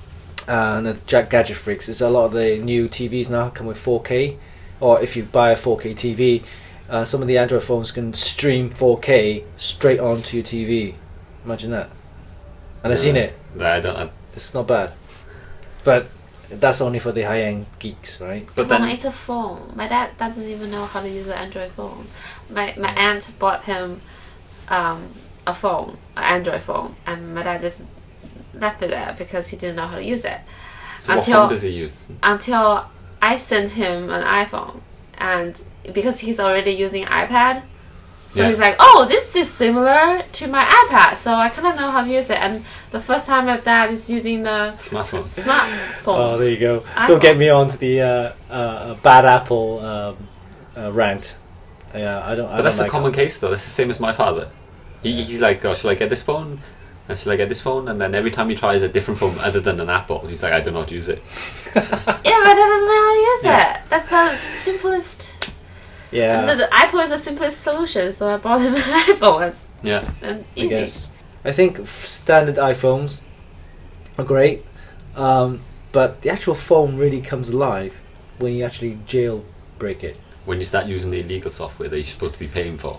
and the ja- gadget freaks, is a lot of the new T Vs now come with four K, or if you buy a four K T V, uh, some of the Android phones can stream four K straight onto your T V. Imagine that. And I've seen it. I don't. I, It's not bad, but that's only for the high-end geeks, right? but Come on, then it's a phone. My dad doesn't even know how to use an Android phone. My my aunt bought him um, a phone, an Android phone, and my dad just left it there because he didn't know how to use it. so what until- phone does he use? Until I sent him an iPhone, and because he's already using iPad, so Yeah. he's like, "Oh, this is similar to my iPad," so I kind of know how to use it. And the first time my dad is using the Smartphone. smartphone. Oh, there you go. iPhone. Don't get me on to the uh, uh, bad Apple um, uh, rant. Yeah, I don't. I But that's don't a like common that. case though. That's the same as my father. He, he's like, oh, shall I get this phone? And shall I get this phone? And then every time he tries a different phone other than an Apple, he's like, I don't know how to use it. Yeah, my dad doesn't know how to use Yeah. it. That's the simplest. Yeah, The, the iPhone is the simplest solution, so I bought him an iPhone Yeah. and I easy. guess. I think f- standard iPhones are great, um, but the actual phone really comes alive when you actually jailbreak it. When you start using the illegal software that you're supposed to be paying for.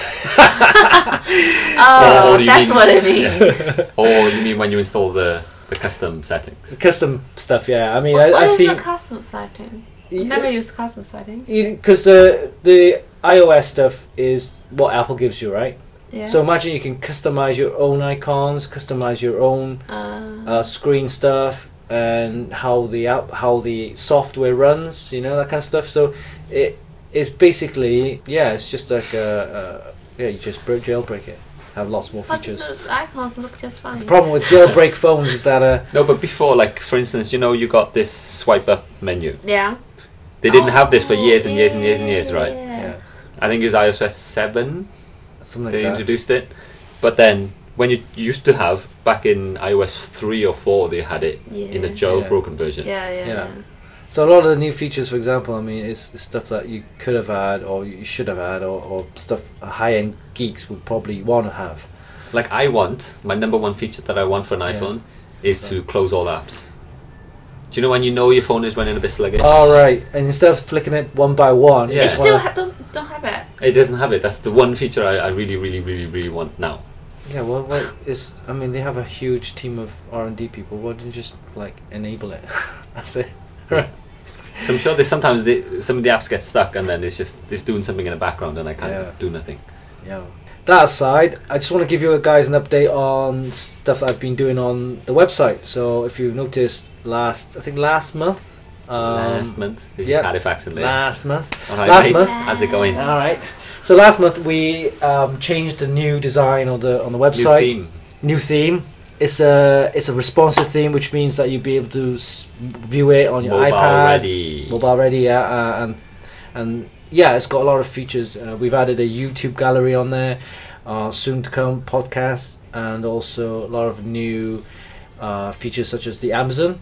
Oh, Or do you that's mean- what it means. Yeah. Or you mean when you install the, the custom settings? The custom stuff, yeah. I mean, What, I, what I is see the custom setting? I've never used custom setting. because the the iOS stuff is what Apple gives you, right? Yeah. So imagine you can customize your own icons, customize your own uh, uh, screen stuff, and how the app, how the software runs, you know, that kind of stuff. So it it's basically, yeah, it's just like a, a yeah, you just bro- jailbreak it, have lots more but features. the icons look just fine. The problem with jailbreak phones is that uh, No, but before, like, for instance, you know, you got this swipe up menu. Yeah. They didn't have this for Oh, years and years and years and years, right? yeah. yeah, I think it was iOS seven something they like that. introduced it. But then, when you used to have, back in iOS three or four, they had it in a Yeah. jailbroken version. Yeah, yeah, Yeah. yeah. So a lot of the new features, for example, I mean, is, is stuff that you could have had, or you should have had, or, or stuff high-end geeks would probably want to have. Like, I want, my number one feature that I want for an Yeah. iPhone is to close all apps. Do you know when you know your phone is running a bit sluggish? All right, and instead of flicking it one by one, Yeah. you It just still wanna- ha- don't don't have it. It doesn't have it. That's the one feature I, I really, really, really, really want now. yeah. Well, what is? I mean, they have a huge team of R and D people. Why don't you just like enable it? That's it. Right. So I'm sure there's sometimes they, some of the apps get stuck and then it's just it's doing something in the background and I can't Yeah. do nothing. Yeah. That aside, I just want to give you guys an update on stuff that I've been doing on the website. So if you've noticed, last I think last month. Um, last month, there's yep. your Cardiff accent there. Last month. All right, last mate, month. how's it going? All right. So last month we um, changed the new design on the on the New website. theme. New theme. It's a it's a responsive theme, which means that you'll be able to s- view it on your Mobile iPad, ready. mobile ready, yeah, uh, and and yeah, it's got a lot of features. Uh, we've added a YouTube gallery on there, uh, soon to come podcast, and also a lot of new uh, features such as the Amazon.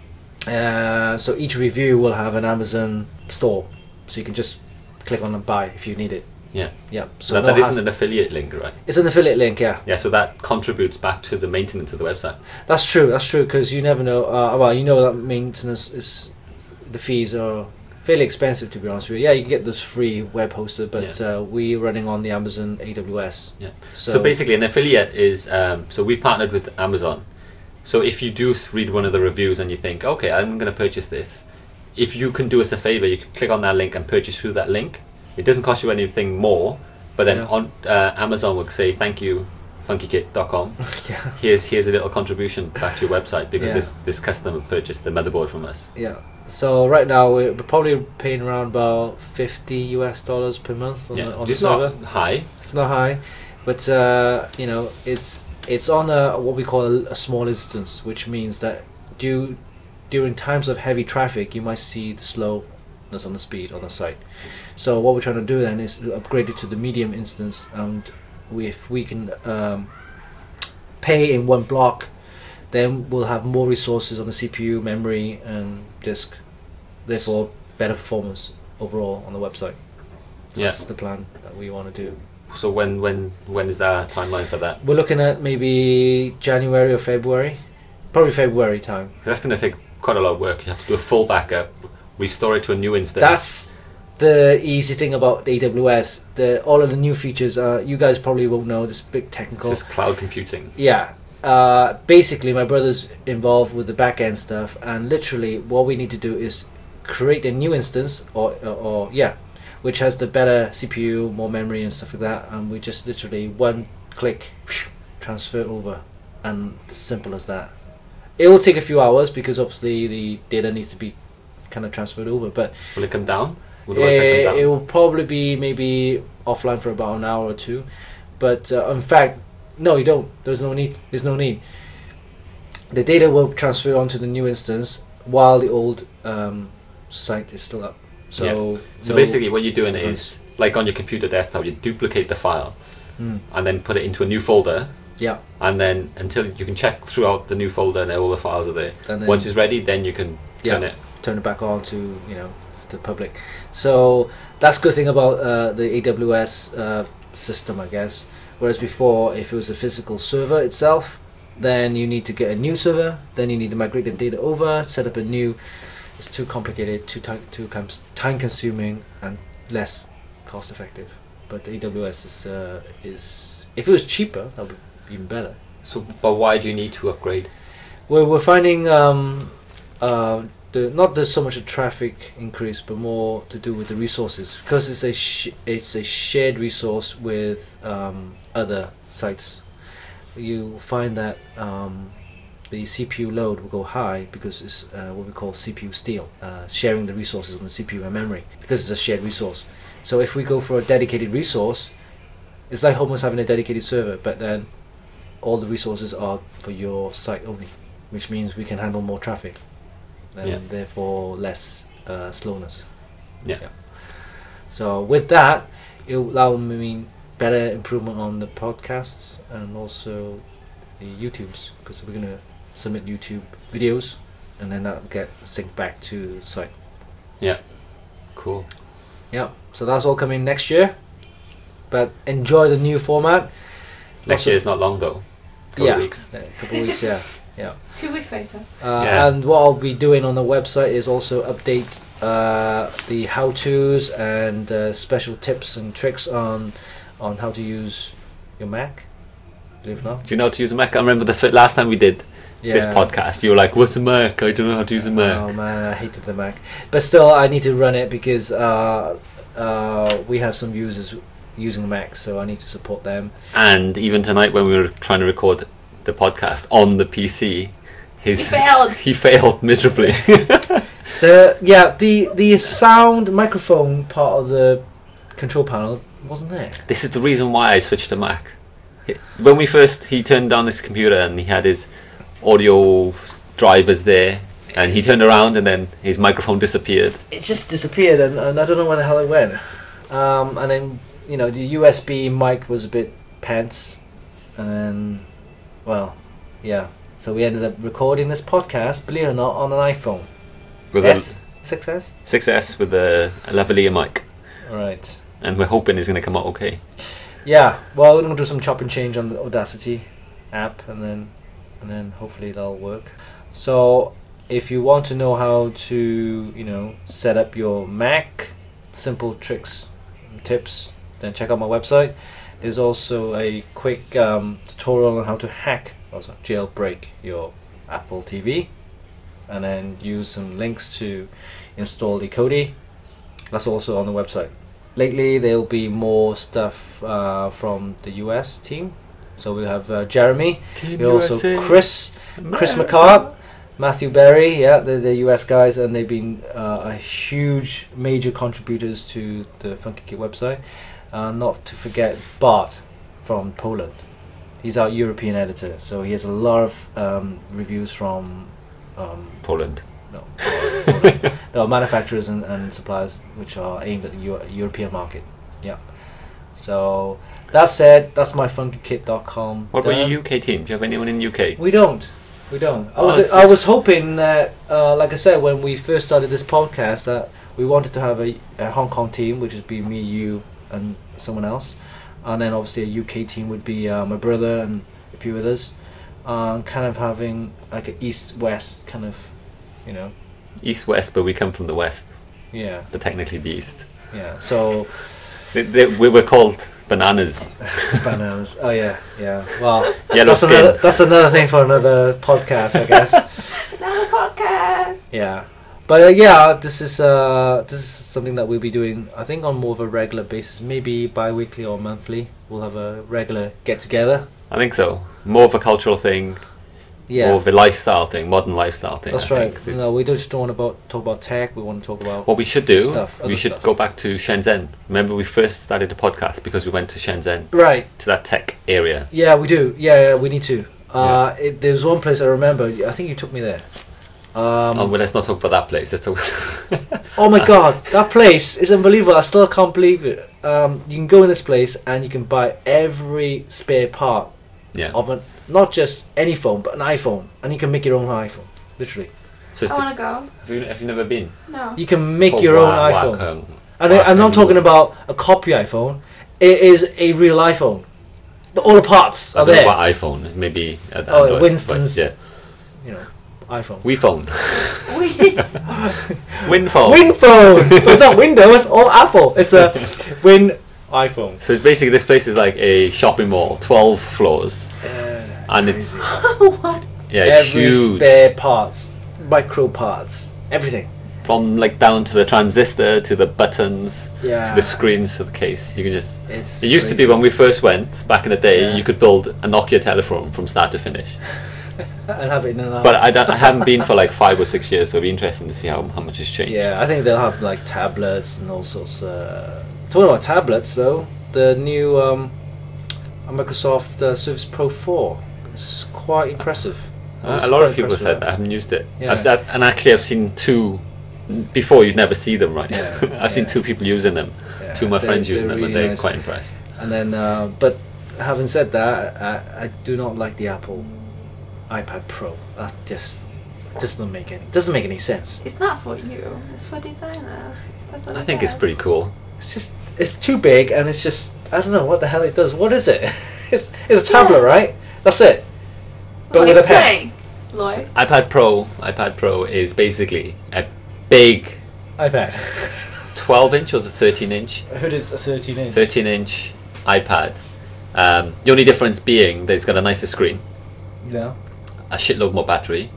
Uh, so each review will have an Amazon store, so you can just click on and buy if you need it. Yeah. Yeah. So that, no that isn't hassle. an affiliate link, right? It's an affiliate link, yeah. Yeah, so that contributes back to the maintenance of the website. That's true. That's true because you never know. Uh, well, you know that maintenance is the fees are fairly expensive, to be honest with you. Yeah, you can get this free web hosted, but Yeah. uh, we're running on the Amazon A W S. Yeah. So, So, basically, an affiliate is um, so we've partnered with Amazon. So if you do s- read one of the reviews and you think, okay, I'm going to purchase this, if you can do us a favor, you can click on that link and purchase through that link. It doesn't cost you anything more, but then Yeah. on uh, Amazon will say thank you, funky kit dot com. yeah, Here's here's a little contribution back to your website because Yeah. this this customer purchased the motherboard from us. yeah. So right now we're we're probably paying around about fifty U S dollars per month on Yeah, the, on the it's server. not high. It's not high, but uh, you know it's it's on a what we call a, a small instance, which means that due during times of heavy traffic, you might see the slowness on the speed on the site. So what we're trying to do then is to upgrade it to the medium instance, and we, if we can um, pay in one block, then we'll have more resources on the C P U, memory, and disk. Therefore, better performance overall on the website. Yeah. That's the plan that we want to do. So when when when is the timeline for that? We're looking at maybe January or February, probably February time. That's going to take quite a lot of work. You have to do a full backup, restore it to a new instance. That's the easy thing about A W S. The all of the new features. Uh, you guys probably won't know. This big It's technical. just cloud computing. Yeah. Uh, basically, my brother's involved with the back end stuff, and literally, what we need to do is create a new instance, or or, or yeah, which has the better C P U, more memory, and stuff like that. And we just literally one click transfer over, and simple as that. It will take a few hours because obviously the data needs to be kind of transferred over, but Will it come down? Will the website it, come down? it will probably be maybe offline for about an hour or two. But uh, in fact, no, you don't. There's no need. There's no need. The data will transfer onto the new instance while the old um, site is still up. So, Yeah. So no basically, what you're doing difference. is, like on your computer desktop, you duplicate the file Mm, and then put it into a new folder, yeah, and then until you can check throughout the new folder and all the files are there. and then Once it's ready, then you can turn Yeah. it. turn it back on to you know the public. So that's good thing about uh, the A W S uh, system, I guess. Whereas before, if it was a physical server itself, then you need to get a new server, then you need to migrate the data over, set up a new. It's too complicated, too time, too com- time consuming, and less cost effective. But A W S is uh, is if it was cheaper, that would be even better. So, but why do you need to upgrade? Well, we're finding um, uh, the not the, so much a traffic increase, but more to do with the resources, because it's a sh- it's a shared resource with um, other sites. You find that um, the C P U load will go high because it's uh, what we call C P U steal, uh, sharing the resources on the C P U and memory, because it's a shared resource. So if we go for a dedicated resource, it's like almost having a dedicated server, but then all the resources are for your site only, which means we can handle more traffic and Yeah. therefore less uh, slowness. Yeah. Yeah. So with that, it will allow me better improvement on the podcasts and also the YouTubes, because we're going to submit YouTube videos and then that'll get synced back to the site. Yeah. Cool. Yeah, so that's all coming next year, but enjoy the new format. Next Also- year is not long though. Couple yeah, of weeks. a couple of weeks, yeah. Yeah. Two weeks later. Uh, Yeah. And what I'll be doing on the website is also update uh, the how-tos and uh, special tips and tricks on on how to use your Mac. Believe it or not. Do you know how to use a Mac? I remember the f- last time we did this podcast, you were like, "What's a Mac? I don't know how to use a Mac." Oh man, I hated the Mac. But still, I need to run it because uh, uh, we have some users using the Mac, so I need to support them. And even tonight, when we were trying to record the podcast on the P C, his He failed. he failed miserably. The yeah, the the sound microphone part of the control panel wasn't there. This is the reason why I switched to Mac. He- When we first, he turned on his computer and he had his audio drivers there, and he turned around and then his microphone disappeared. It just disappeared, and, and I don't know where the hell it went. Um, and then you know the U S B mic was a bit pants, and then well, yeah. So we ended up recording this podcast, believe it or not, on an iPhone. With S, six S. a six S with a, a lavalier mic. All right. and we're hoping it's going to come out okay. Yeah, well, we're gonna do some chop and change on the Audacity app, and then and then hopefully that'll work. So if you want to know how to, you know, set up your Mac, simple tricks and tips, then check out my website. There's also a quick um, tutorial on how to hack, also jailbreak your Apple T V, and then use some links to install the Kodi. That's also on the website. Lately there'll be more stuff uh, from the U S team. So we have uh, Jeremy, Team we also U S A. Chris, Chris America. McCart, Matthew Berry, yeah, they're the U S guys, and they've been uh, a huge, major contributors to the Funky Kit website. Uh, not to forget Bart from Poland. He's our European editor, so he has a lot of um, reviews from um, Poland. no, Poland. No, manufacturers and, and suppliers which are aimed at the Euro- European market. Yeah. So that said, that's my funky kit dot com. What about done. your U K team? Do you have anyone in U K? We don't. We don't. I Oh, was it's- I was hoping that, uh, like I said, when we first started this podcast, that we wanted to have a, a Hong Kong team, which would be me, you, and someone else, and then obviously a U K team would be uh, my brother and a few others, um, kind of having like an east-west kind of, you know, East West, but we come from the West, yeah, but technically the East. yeah. So They, they, we were called bananas. bananas. Oh yeah, yeah. Well, Yellow that's skin. another that's another thing for another podcast, I guess. Another podcast. Yeah, but uh, yeah, this is uh, this is something that we'll be doing. I think on more of a regular basis, maybe bi-weekly or monthly. We'll have a regular get together. I think so. More of a cultural thing, Yeah, more of a lifestyle thing, modern lifestyle thing. that's I right. think. This- No, we just don't want about talk about tech. We want to talk about What we should do, Stuff, we other should stuff. go back to Shenzhen. Remember, we first started the podcast because we went to Shenzhen, right. to that tech area. Yeah, we do. Yeah, yeah we need to. Uh, it, there's one place I remember. I think you took me there. Um, oh, well, let's not talk about that place. Let's talk. Oh my god, that place is unbelievable. I still can't believe it. Um, you can go in this place and you can buy every spare part yeah. of an, not just any phone, but an iPhone, and you can make your own iPhone. Literally, So it's I the- want to go. have, you, have you never been? No. you can make Oh, your own wow, iPhone. wow, um, And I, I'm not wow, talking about a copy iPhone. It is a real iPhone. The, all the parts I are don't know there. about iPhone. Maybe at Oh, Android, Winston's- but yeah. You know, iPhone. We phone. We. Win phone. Win phone. But it's not Windows or Apple. It's a Win iPhone. So it's basically, this place is like a shopping mall, twelve floors, Uh, and it's What? yeah, it's every huge. spare parts, micro parts, everything. From like down to the transistor to the buttons Yeah. to the screens of the case. You can just. It's It used to be crazy. when we first went back in the day. Yeah. You could build a Nokia telephone from start to finish. and have it in an hour. But I, don't- I haven't been for like five or six years, so it'll be interesting to see how, how much has changed. yeah, I think they'll have like tablets and all sorts. Uh, talking about tablets, though, the new um, Microsoft uh, Surface Pro four is quite impressive. I Uh, was a lot quite of people impressed said with that. I haven't used it. Yeah. I've said, and actually I've seen two. Before you'd never see them, right? Yeah, I've seen yeah. two people using them. Yeah, two of my they're- friends using they're them, and really they're nice. quite impressed. And then, uh, but having said that, I, I do not like the Apple iPad Pro. That just doesn't make any doesn't make any sense. It's not for you. It's for designers. That's what I it think it's said. pretty cool. It's just it's too big, and it's just I don't know what the hell it does. What is it? it's it's a tablet, Yeah. right? That's it. But Well, with a pen. explain, Lloyd. iPad Pro, iPad Pro is basically a big iPad. twelve inch or the thirteen inch, I heard it's a thirteen inch. thirteen inch iPad. Um, the only difference being that it's got a nicer screen, You know, a shitload more battery,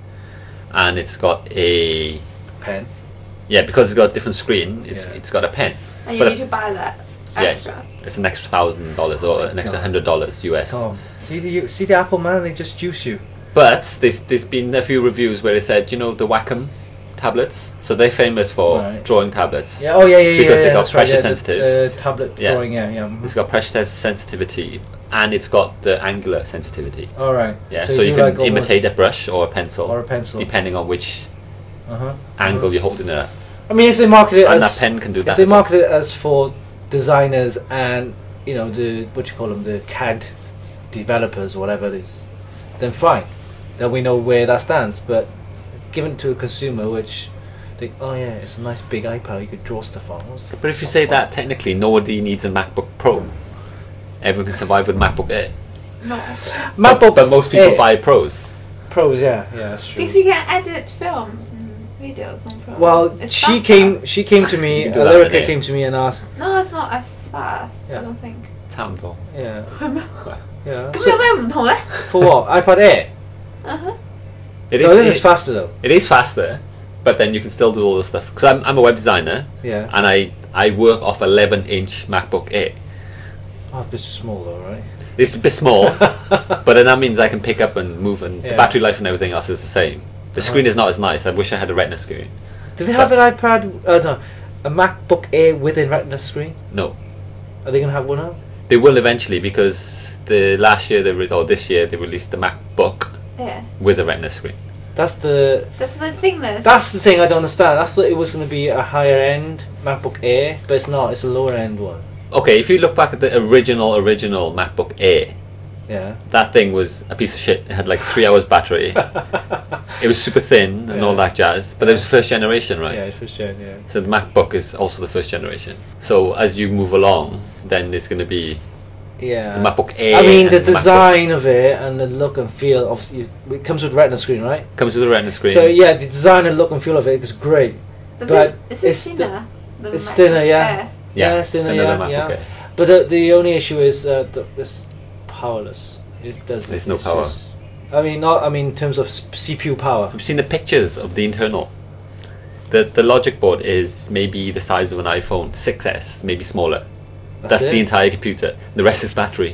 and it's got a pen. yeah because it's got a different screen. It's Yeah. it's got a pen. And you But- need to buy that Yeah. extra. It's an extra thousand dollars or an extra God. hundred dollars U S. Tom, see the see the Apple man. They just juice you. But there's there's been a few reviews where they said, you know, the Wacom tablets. So they're famous for Right. drawing tablets. Yeah. Oh yeah, yeah, yeah. Because yeah, they got that's right, pressure yeah, sensitive. The, uh, tablet Yeah. drawing. Yeah, yeah. mhm. It's got pressure test sensitivity, and it's got the angular sensitivity. All right. Yeah, so, you do can like almost- imitate a brush or a pencil, or a pencil. depending on which Uh huh. angle you're holding it at. I mean, if they market it And as that pen can do that if they as well. market it as for designers and you know the what you call them the C A D developers or whatever it is, then fine. Then we know where that stands. But given to a consumer, which think, oh yeah, it's a nice big iPad you could draw stuff on. What's- But if you say that, technically nobody needs a MacBook Pro. Everyone can survive with MacBook Air. No. MacBook, But, but most people Air- buy Pros. Pros, yeah, yeah, that's true. Because you can edit films and videos on Pro. Well, It's she faster. came. She came to You me. can do that with Lyrica it. came to me and asked, No, it's not as fast. Yeah. I don't think. Tambo. yeah, 係咩？ yeah. 咁有咩唔同咧？ For what? iPad Air. Uh-huh. It No, is. this it, is faster though. it is faster, but then you can still do all the stuff. Because I'm, I'm a web designer, Yeah. and I I work off eleven inch MacBook Air. Oh, it's too small though, right? It's a bit small, but then that means I can pick up and move, and Yeah. the battery life and everything else is the same. The screen is not as nice. I wish I had a Retina screen. Do they have But- an iPad? Uh, no, a MacBook Air with a Retina screen? No, Are they gonna have one now? they will eventually because the last year they re- or this year they released the MacBook Yeah. with a Retina screen. That's the. That's the thing that is. That's the thing I don't understand. I thought it was gonna be a higher end MacBook Air, but it's not. It's a lower end one. Okay, if you look back at the original original MacBook Air, Yeah. that thing was a piece of shit. It had like three hours battery. It was super thin and all Yeah. that jazz. But it was the first generation, right? Yeah, it's first gen. Yeah. So the MacBook is also the first generation. So as you move along, then there's going to be Yeah. the MacBook Air. I mean, the and MacBook- design of it and the look and feel. Obviously, it comes with Retina screen, right? comes with a Retina screen. So yeah, the design and look and feel of it is great. Does but this, is this it's the- thinner? The it's MacBook thinner, yeah. Air? yeah, yeah, it's thinner, another yeah, MacBook yeah. Air. But the the only issue is uh, the, it's powerless. It does. There's no it's power. just- I mean, not. I mean, in terms of s- C P U power. I've seen the pictures of the internal. The the logic board is maybe the size of an iPhone six S, maybe smaller. That's, it? the entire computer. The rest is battery.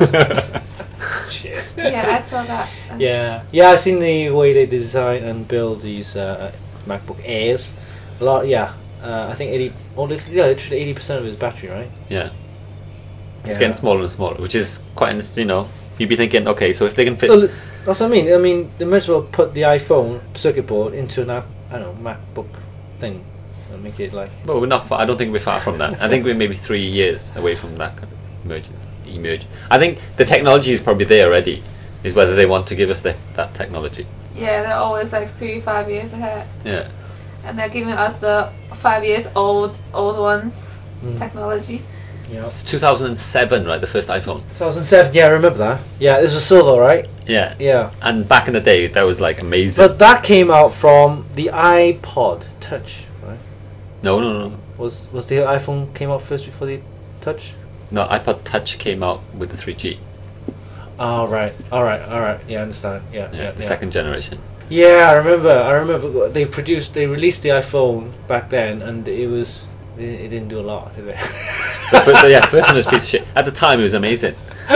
Shit. Yeah, I saw that. Yeah, yeah. I've seen the way they design and build these uh, MacBook Airs. A lot. Yeah. Uh, I think eighty. Or lit- yeah, literally eighty percent of it is battery, right? Yeah. It's Yeah. getting smaller and smaller, which is quite interesting, you know. You'd be thinking, okay, so if they can fit... So li- that's what I mean. I mean, they might as well put the iPhone circuit board into an app, I don't know, MacBook thing, and make it like. Well, we're not far, I don't think we're far from that. I think we're maybe three years away from that kind of emerge. emerge. I think the technology is probably there already, is whether they want to give us the, that technology. Yeah, they're always like three, five years ahead, Yeah. and they're giving us the five years old, old ones Mm. technology. Yeah. It's two thousand seven, right, the first iPhone. two thousand seven. Yeah, I remember that. Yeah, this was silver, right? Yeah. Yeah. And back in the day, that was like amazing. But that came out from the iPod Touch, right? no, no, no. Was was the iPhone came out first before the Touch? No, iPod Touch came out with the three G. Oh right, all right, all right. Yeah, I understand. Yeah, Yeah, yeah. the yeah. second generation. Yeah, I remember. I remember they produced, they released the iPhone back then, and it was it, it didn't do a lot, did it? The first, yeah, the first one was a piece of shit. At the time, it was amazing.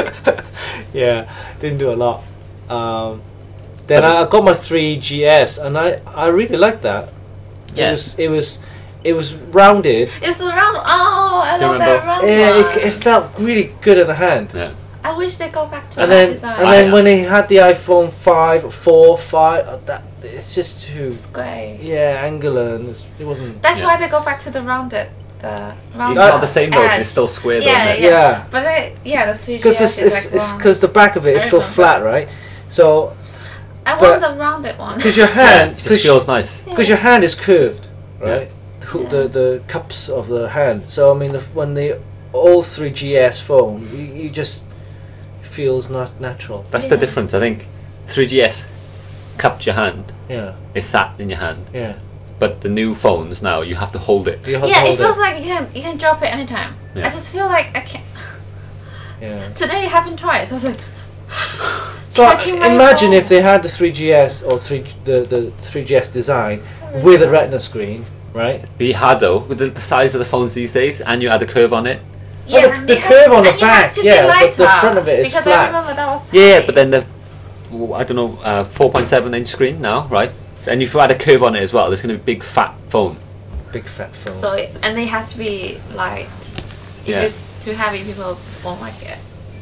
Yeah, didn't do a lot. Um, then But- I, I got my three G S, and I, I really liked that. Yeah. It was it was it was rounded. It's the round. Oh, I Do you love that remember? round Yeah, one. it, it felt really good in the hand. Yeah. I wish they go back to And that then design. and then yeah. when they had the iPhone five, four, five, uh, that it's just too it's great. yeah angular, and it's, it wasn't. That's Yeah. why they go back to the rounded, the rounded. It's not the same though, 'cause edge. it's still square though, Yeah, isn't yeah. it? Yeah. But they, yeah, the three G Because S it's is it's like it's round. because the back of it is I still remember. flat, right? So I but- want the rounded one. because your Yeah, hand it just because feels nice. because your hand is curved, right? The, Yeah. the the cups of the hand. So I mean, the, when the old three G S phone, you, you just feels not natural. That's the Yeah. difference. I think three G S cupped your hand, Yeah, it sat in your hand. yeah. But the new phones now, you have to hold it. You have Yeah, to it hold feels like you can you can drop it anytime. Yeah. I just feel like I can't. Yeah. Today I haven't tried, so I was like. So I- touching my imagine phone. if they had the three G S or three the the three G S design with a Retina screen, right? Be hard though, with the, the size of the phones these days, and you add a curve on it. Yeah, the- and the it has- curve on the and it has back, to be yeah, but the lighter, front of it is because flat. I remember that was. Yeah, yeah, heavy. but then the w- I don't know, uh, four point seven inch screen now, right? So, and if you add a curve on it as well, there's going to be a big fat phone. Big fat phone. So it, and it has to be light. If Yeah. it's too heavy, people won't like it.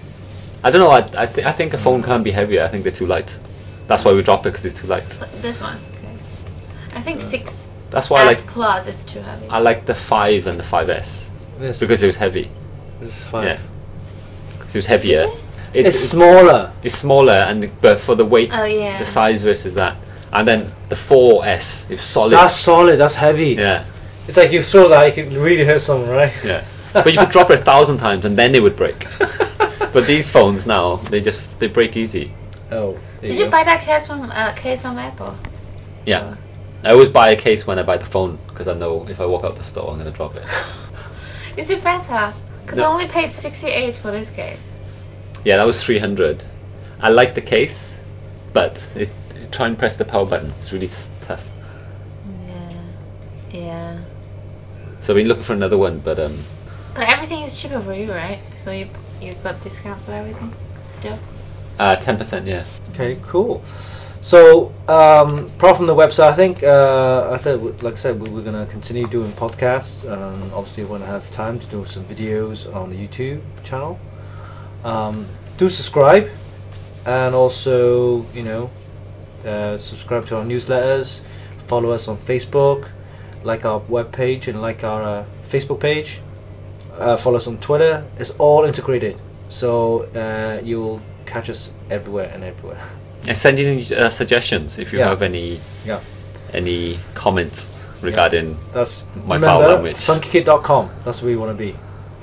I don't know. I I, th- I think a phone can be heavier. I think they're too light. That's why we drop it because it's too light. But this one's okay. I think six That's why I S like plus is too heavy. I like the five and the five S this because it was heavy. this is fine. Yeah, 'cause it was heavier. It, It's it- smaller. it's smaller, and but for the weight, Oh yeah. the size versus that, And then the four S, it's solid. That's solid. That's heavy. yeah, It's like you throw that, you can really hurt someone, right? yeah. But you could drop it a thousand times and then they would break. But these phones now, they just they break easy. Oh. there Did go. you buy that case from uh, case from Apple? Yeah. I always buy a case when I buy the phone because I know if I walk out the store, I'm gonna drop it. Is it better? Because No. I only paid sixty-eight for this case. Yeah, that was three hundred. I like the case, but it, try and press the power button. It's really s- tough. Yeah. Yeah. So I've been looking for another one, but um, But everything is cheaper for you, right? So you you got discount for everything still? uh, ten percent. Yeah. Okay, cool. So, um, apart from the website, I think uh, I said, like I said, we, we're gonna continue doing podcasts. Um, obviously, we're gonna have time to do some videos on the YouTube channel. Um, do subscribe, and also, you know, uh, subscribe to our newsletters. Follow us on Facebook, like our webpage and like our uh, Facebook page. Uh, follow us on Twitter. It's all integrated, so uh, you'll catch us everywhere and everywhere. And send in uh, suggestions if you Yeah. have any Yeah. any comments regarding. That's My foul remember, language. funky kid dot com. That's where you want to be.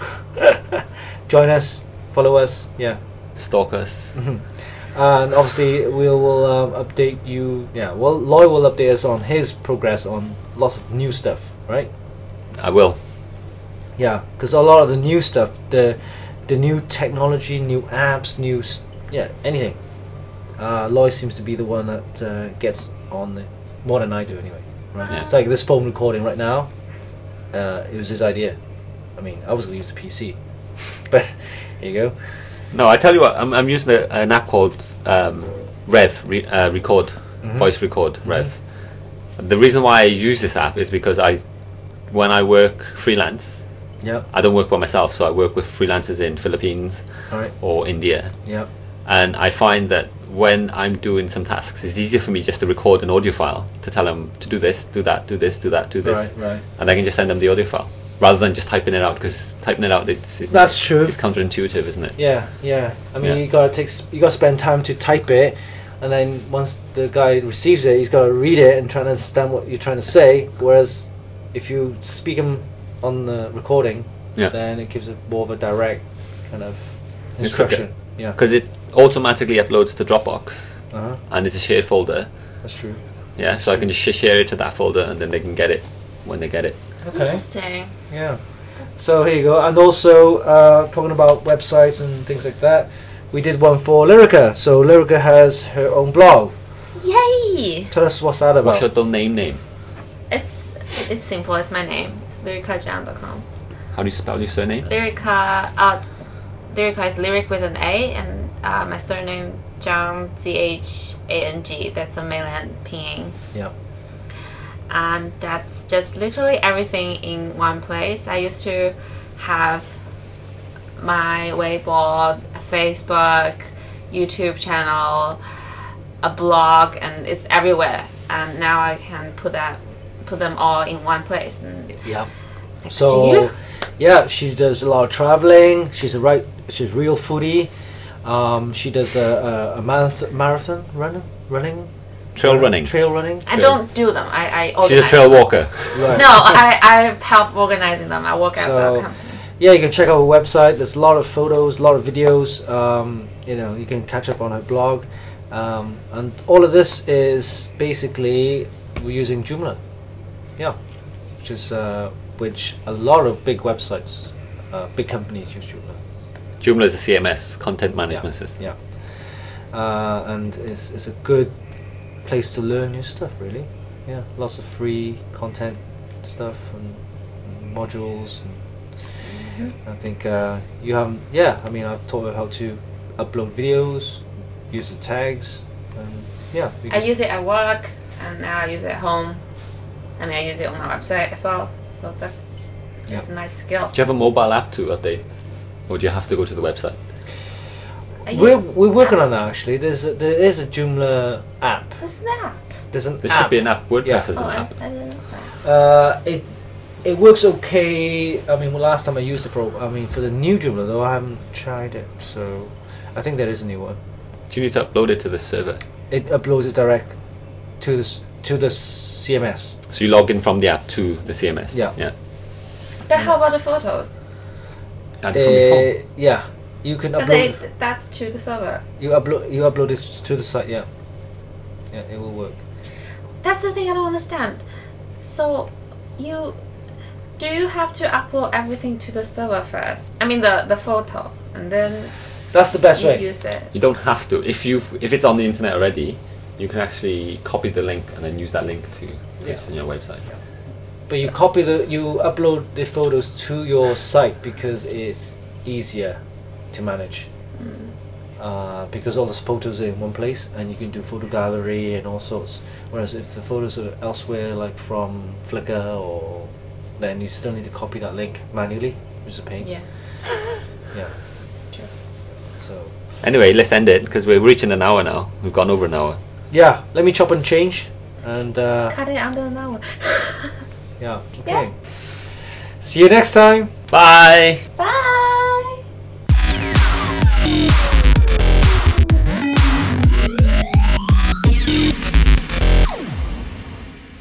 Join us, follow us, yeah. Stalk us. And obviously we will um, update you. Yeah, well, Loy will update us on his progress on lots of new stuff, right? I will. Yeah, because a lot of the new stuff, the the new technology, new apps, new s- yeah, anything. Uh, Loy seems to be the one that uh, gets on the more than I do anyway. Right? Yeah. It's like this phone recording right now. Uh, it was his idea. I mean, I was going to use the P C, but here you go. No, I tell you what. I'm I'm using a, an app called um, Rev re, uh, Record, Mhm. Voice Record Rev. The reason why I use this app is because I, when I work freelance, Yep. I don't work by myself, so I work with freelancers in Philippines All right. or India, Yep. and I find that when I'm doing some tasks, it's easier for me just to record an audio file to tell them to do this, do that, do this, do that, do this, Right. Right. and I can just send them the audio file rather than just typing it out, because typing it out it's, it's That's true. It's counterintuitive, isn't it? Yeah. Yeah. I mean, Yeah. you gotta take. s- You gotta spend time to type it, and then once the guy receives it, he's gotta read it and try to understand what you're trying to say. Whereas, if you speak him on the recording, Yeah. then it gives it more of a direct kind of It's quicker. instruction. Yeah. Because it automatically uploads to Dropbox Uh huh. and it's a shared folder. That's true. Yeah, so I can just sh- share it to that folder and then they can get it when they get it. Okay. Interesting. Yeah. So here you go. And also uh, talking about websites and things like that, we did one for Lyrica. So Lyrica has her own blog. Yay! Tell us what's that about. What's your domain name? It's it's simple. It's my name. It's lyrica jang dot com. How do you spell your surname? Lyrica out. Lyrica is lyric with an A, and uh, my surname Zhang, Z H A N G. That's a mainland pinyin. Yeah. And that's just literally everything in one place. I used to have my Weibo, Facebook, YouTube channel, a blog, and it's everywhere. And now I can put that, put them all in one place. And Yeah. thanks to So you. yeah, she does a lot of traveling. She's a right. She's a real foodie. Um, she does a, a, a marathon, marathon running, running, Trail running. trail running. I don't do them. I, I She's a organize trail them. walker. Right. No, I, I've helped organizing them. I work at So- the company. Yeah, you can check out her website. There's a lot of photos, a lot of videos. Um, you know, you can catch up on her blog, um, and all of this is basically we're using Joomla. Yeah, which is uh, which a lot of big websites, uh, big companies use Joomla. Joomla is a C M S, content management Yeah. system. Yeah, uh, and it's it's a good place to learn new stuff. Really, yeah, lots of free content stuff and, and modules. And I think uh, you haven't. Yeah, I mean, I've taught her how to upload videos, use the tags, and yeah. we I can- use it at work, and now I use it at home. I mean, I use it on my website as well. So that's it's a nice skill. Do you have a mobile app to update? Or do you have to go to the website? I We're use we're working on apps. that actually. There's a, there is a Joomla app. What's that? There's an There app. should be an app. WordPress Yeah. is Oh, an I, app. I don't know that. Uh, it it works okay. I mean, well, last time I used it for I mean for the new Joomla though I haven't tried it. So I think there is a new one. Do you need to upload it to the server? It uploads it direct. to the s- to the C M S. So you log in from the app to the C M S. Yeah. Yeah. But how about the photos? And from your phone. Uh, yeah, you can But upload. they, that's to the server. You upload. You upload it to the site. Yeah. Yeah, it will work. That's the thing I don't understand. So, you do you have to upload everything to the server first? I mean the the photo, and then That's the best you way. use it. You don't have to. If you if it's on the internet already, you can actually copy the link and then use that link to paste on your website. But you copy the, you upload the photos to your site because it's easier to manage. Uh, because all those photos are in one place and you can do photo gallery and all sorts. Whereas if the photos are elsewhere, like from Flickr, or then you still need to copy that link manually, which is a pain. Yeah, Yeah. it's true. So Anyway, let's end it because we're reaching an hour now. We've gone over an hour. yeah, let me chop and change, and uh, Cut it under an hour. yeah. Okay. See you next time. Bye. Bye.